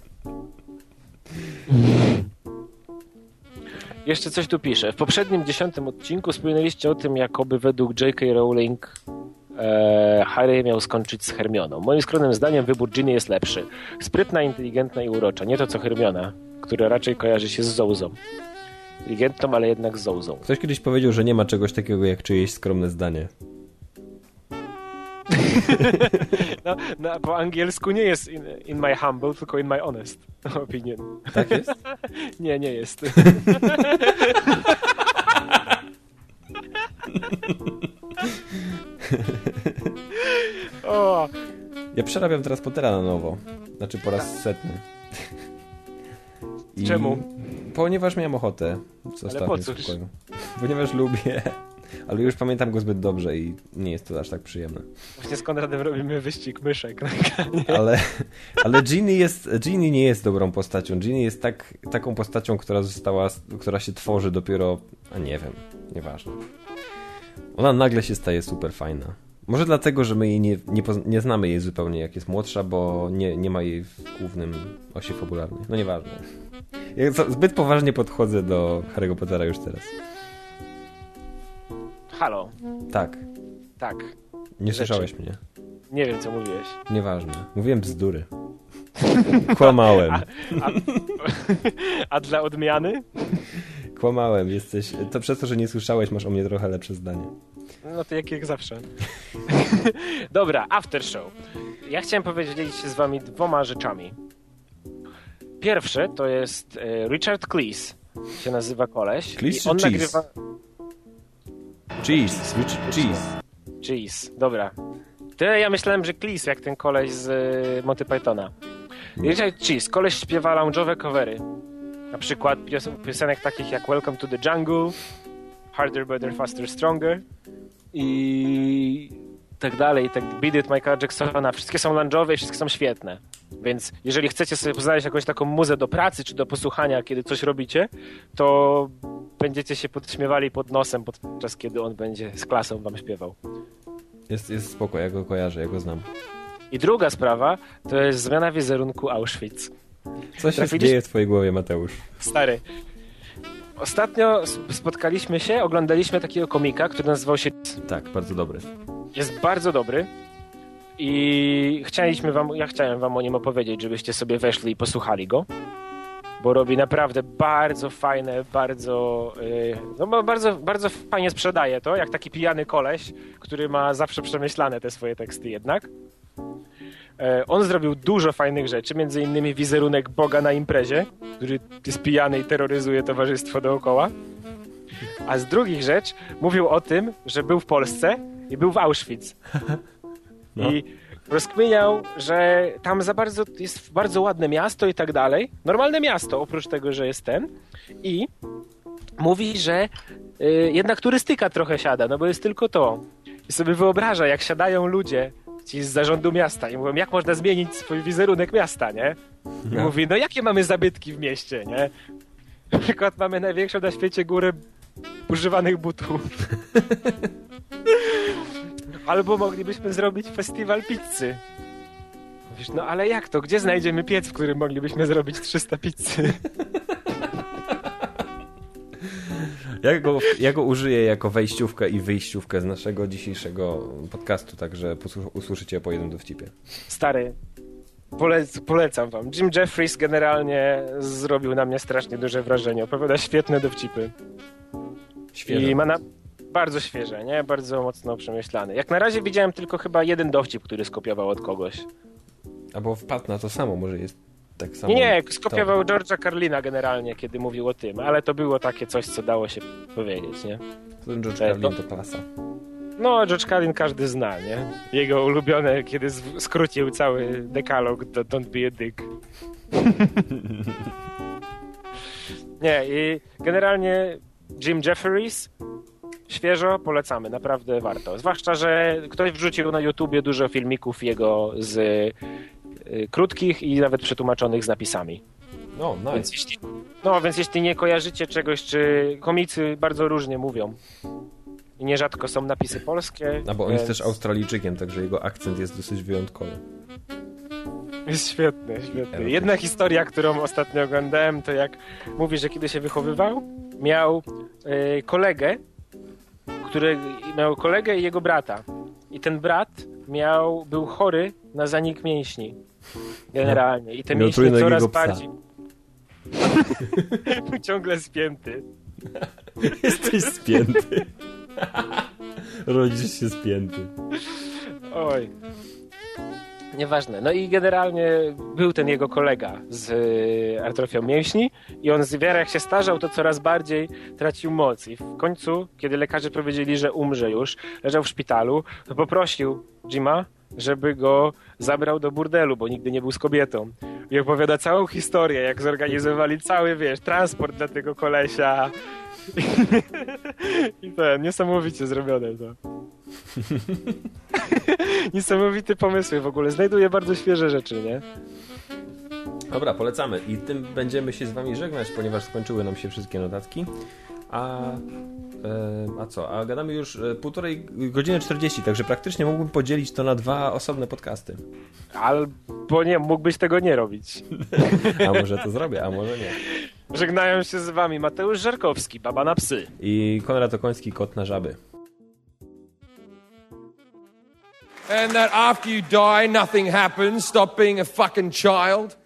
Jeszcze coś tu pisze. W poprzednim 10. odcinku wspominaliście o tym, jakoby według J.K. Rowling Harry miał skończyć z Hermioną. Moim skromnym zdaniem wybór Ginny jest lepszy. Sprytna, inteligentna i urocza. Nie to co Hermiona, która raczej kojarzy się z Zołzą. Inteligentną, ale jednak z Zołzą. Ktoś kiedyś powiedział, że nie ma czegoś takiego jak czyjeś skromne zdanie. No, po angielsku nie jest in my humble, tylko in my honest opinion. Tak jest? Nie jest. O. Ja przerabiam teraz Pottera na nowo. Znaczy po raz 100. Czemu? Ponieważ miałem ochotę. Ale po cóż? Ponieważ lubię. Ale już pamiętam go zbyt dobrze i nie jest to aż tak przyjemne. Właśnie z Konradem robimy wyścig myszek. Ale Ginny nie jest dobrą postacią. Ginny jest taką postacią, która się tworzy dopiero, a nie wiem, nieważne. Ona nagle się staje super fajna. Może dlatego, że my jej nie znamy jej zupełnie jak jest młodsza, bo nie ma jej w głównym osi fabularnej. No nieważne. Ja zbyt poważnie podchodzę do Harry'ego Pottera już teraz. Halo. Tak. Nie słyszałeś mnie. Nie wiem, co mówiłeś. Nieważne. Mówiłem bzdury. Kłamałem. A dla odmiany? Kłamałem. To przez to, że nie słyszałeś, masz o mnie trochę lepsze zdanie. No to jak zawsze. Dobra, after show. Ja chciałem dzielić się z wami 2 rzeczami. Pierwsze to jest Richard Cleese, się nazywa koleś. Cleese i on czy nagrywa... Cheese. Cheese, dobra. Ja myślałem, że Cleese jak ten koleś z Monty Pythona. Richard Cheese, koleś śpiewa lounge'owe covery. Na przykład piosenek takich jak Welcome to the Jungle, Harder, Better, Faster, Stronger i tak dalej, tak Beat It Michaela Jacksona, wszystkie są lounge'owe i wszystkie są świetne. Więc jeżeli chcecie sobie znaleźć jakąś taką muzę do pracy czy do posłuchania, kiedy coś robicie, to będziecie się podśmiewali pod nosem podczas kiedy on będzie z klasą wam śpiewał. Jest spoko, ja go kojarzę, ja go znam. I druga sprawa to jest zmiana wizerunku Auschwitz. Co się dzieje w twojej głowie, Mateusz? Stary, ostatnio spotkaliśmy się, oglądaliśmy takiego komika, który nazywał się... Tak, bardzo dobry. Jest bardzo dobry i chciałem wam o nim opowiedzieć, żebyście sobie weszli i posłuchali go, bo robi naprawdę bardzo fajne, bardzo fajnie sprzedaje to, jak taki pijany koleś, który ma zawsze przemyślane te swoje teksty jednak. On zrobił dużo fajnych rzeczy, między innymi wizerunek Boga na imprezie, który jest pijany i terroryzuje towarzystwo dookoła. A z drugich rzecz mówił o tym, że był w Polsce i był w Auschwitz. No. I rozkminiał, że tam jest bardzo ładne miasto i tak dalej. Normalne miasto, oprócz tego, że jest ten. I mówi, że jednak turystyka trochę siada, no bo jest tylko to. I sobie wyobraża, jak siadają ludzie ci z zarządu miasta i mówią, jak można zmienić swój wizerunek miasta, nie? I mówi, no jakie mamy zabytki w mieście, nie? Na przykład mamy największą na świecie górę używanych butów. Albo moglibyśmy zrobić festiwal pizzy. Mówisz, no ale jak to? Gdzie znajdziemy piec, w którym moglibyśmy zrobić 300 pizzy? Ja go użyję jako wejściówkę i wyjściówkę z naszego dzisiejszego podcastu, także usłyszycie po jednym dowcipie. Stary, polecam wam. Jim Jeffries generalnie zrobił na mnie strasznie duże wrażenie. Opowiada świetne dowcipy. Świeże. I ma bardzo świeże, nie? Bardzo mocno przemyślany. Jak na razie widziałem tylko chyba jeden dowcip, który skopiował od kogoś. Albo wpadł na to samo, może jest tak samo. Nie, skopiował George'a Carlina generalnie, kiedy mówił o tym, ale to było takie coś, co dało się powiedzieć, nie? Ten George Carlin to klasa. No, George Carlin każdy zna, nie? Jego ulubione, kiedy skrócił cały dekalog do Don't be a dick. Nie, i generalnie Jim Jefferies świeżo polecamy, naprawdę warto. Zwłaszcza, że ktoś wrzucił na YouTubie dużo filmików jego z krótkich i nawet przetłumaczonych z napisami. No, nice. Więc jeśli nie kojarzycie czegoś, czy komicy bardzo różnie mówią i nierzadko są napisy polskie. No bo on jest też Australijczykiem, także jego akcent jest dosyć wyjątkowy. Jest świetny. Jedna historia, którą ostatnio oglądałem, to jak mówi, że kiedy się wychowywał, miał kolegę i jego brata. I ten brat był chory na zanik mięśni. Generalnie. I te mięśnie coraz bardziej... Był ciągle spięty. Jesteś spięty. Rodzisz się spięty. Oj. Nieważne. No i generalnie był ten jego kolega z atrofią mięśni i on w miarę jak się starzał, to coraz bardziej tracił moc. I w końcu, kiedy lekarze powiedzieli, że umrze już, leżał w szpitalu, to poprosił Jima, żeby go zabrał do burdelu, bo nigdy nie był z kobietą. I opowiada całą historię, jak zorganizowali cały, transport dla tego kolesia. I niesamowicie zrobione to. Niesamowite pomysły w ogóle. Znajduje bardzo świeże rzeczy, nie? Dobra, polecamy. I tym będziemy się z wami żegnać, ponieważ skończyły nam się wszystkie notatki. A co? A gadamy już 1,5 godziny 40, także praktycznie mógłbym podzielić to na 2 osobne podcasty. Albo nie, mógłbyś tego nie robić. A może to zrobię, a może nie. Żegnają się z wami Mateusz Żarkowski, baba na psy. I Konrad Okoński, kot na żaby. And that after you die, nothing happens. Stop being a fucking child.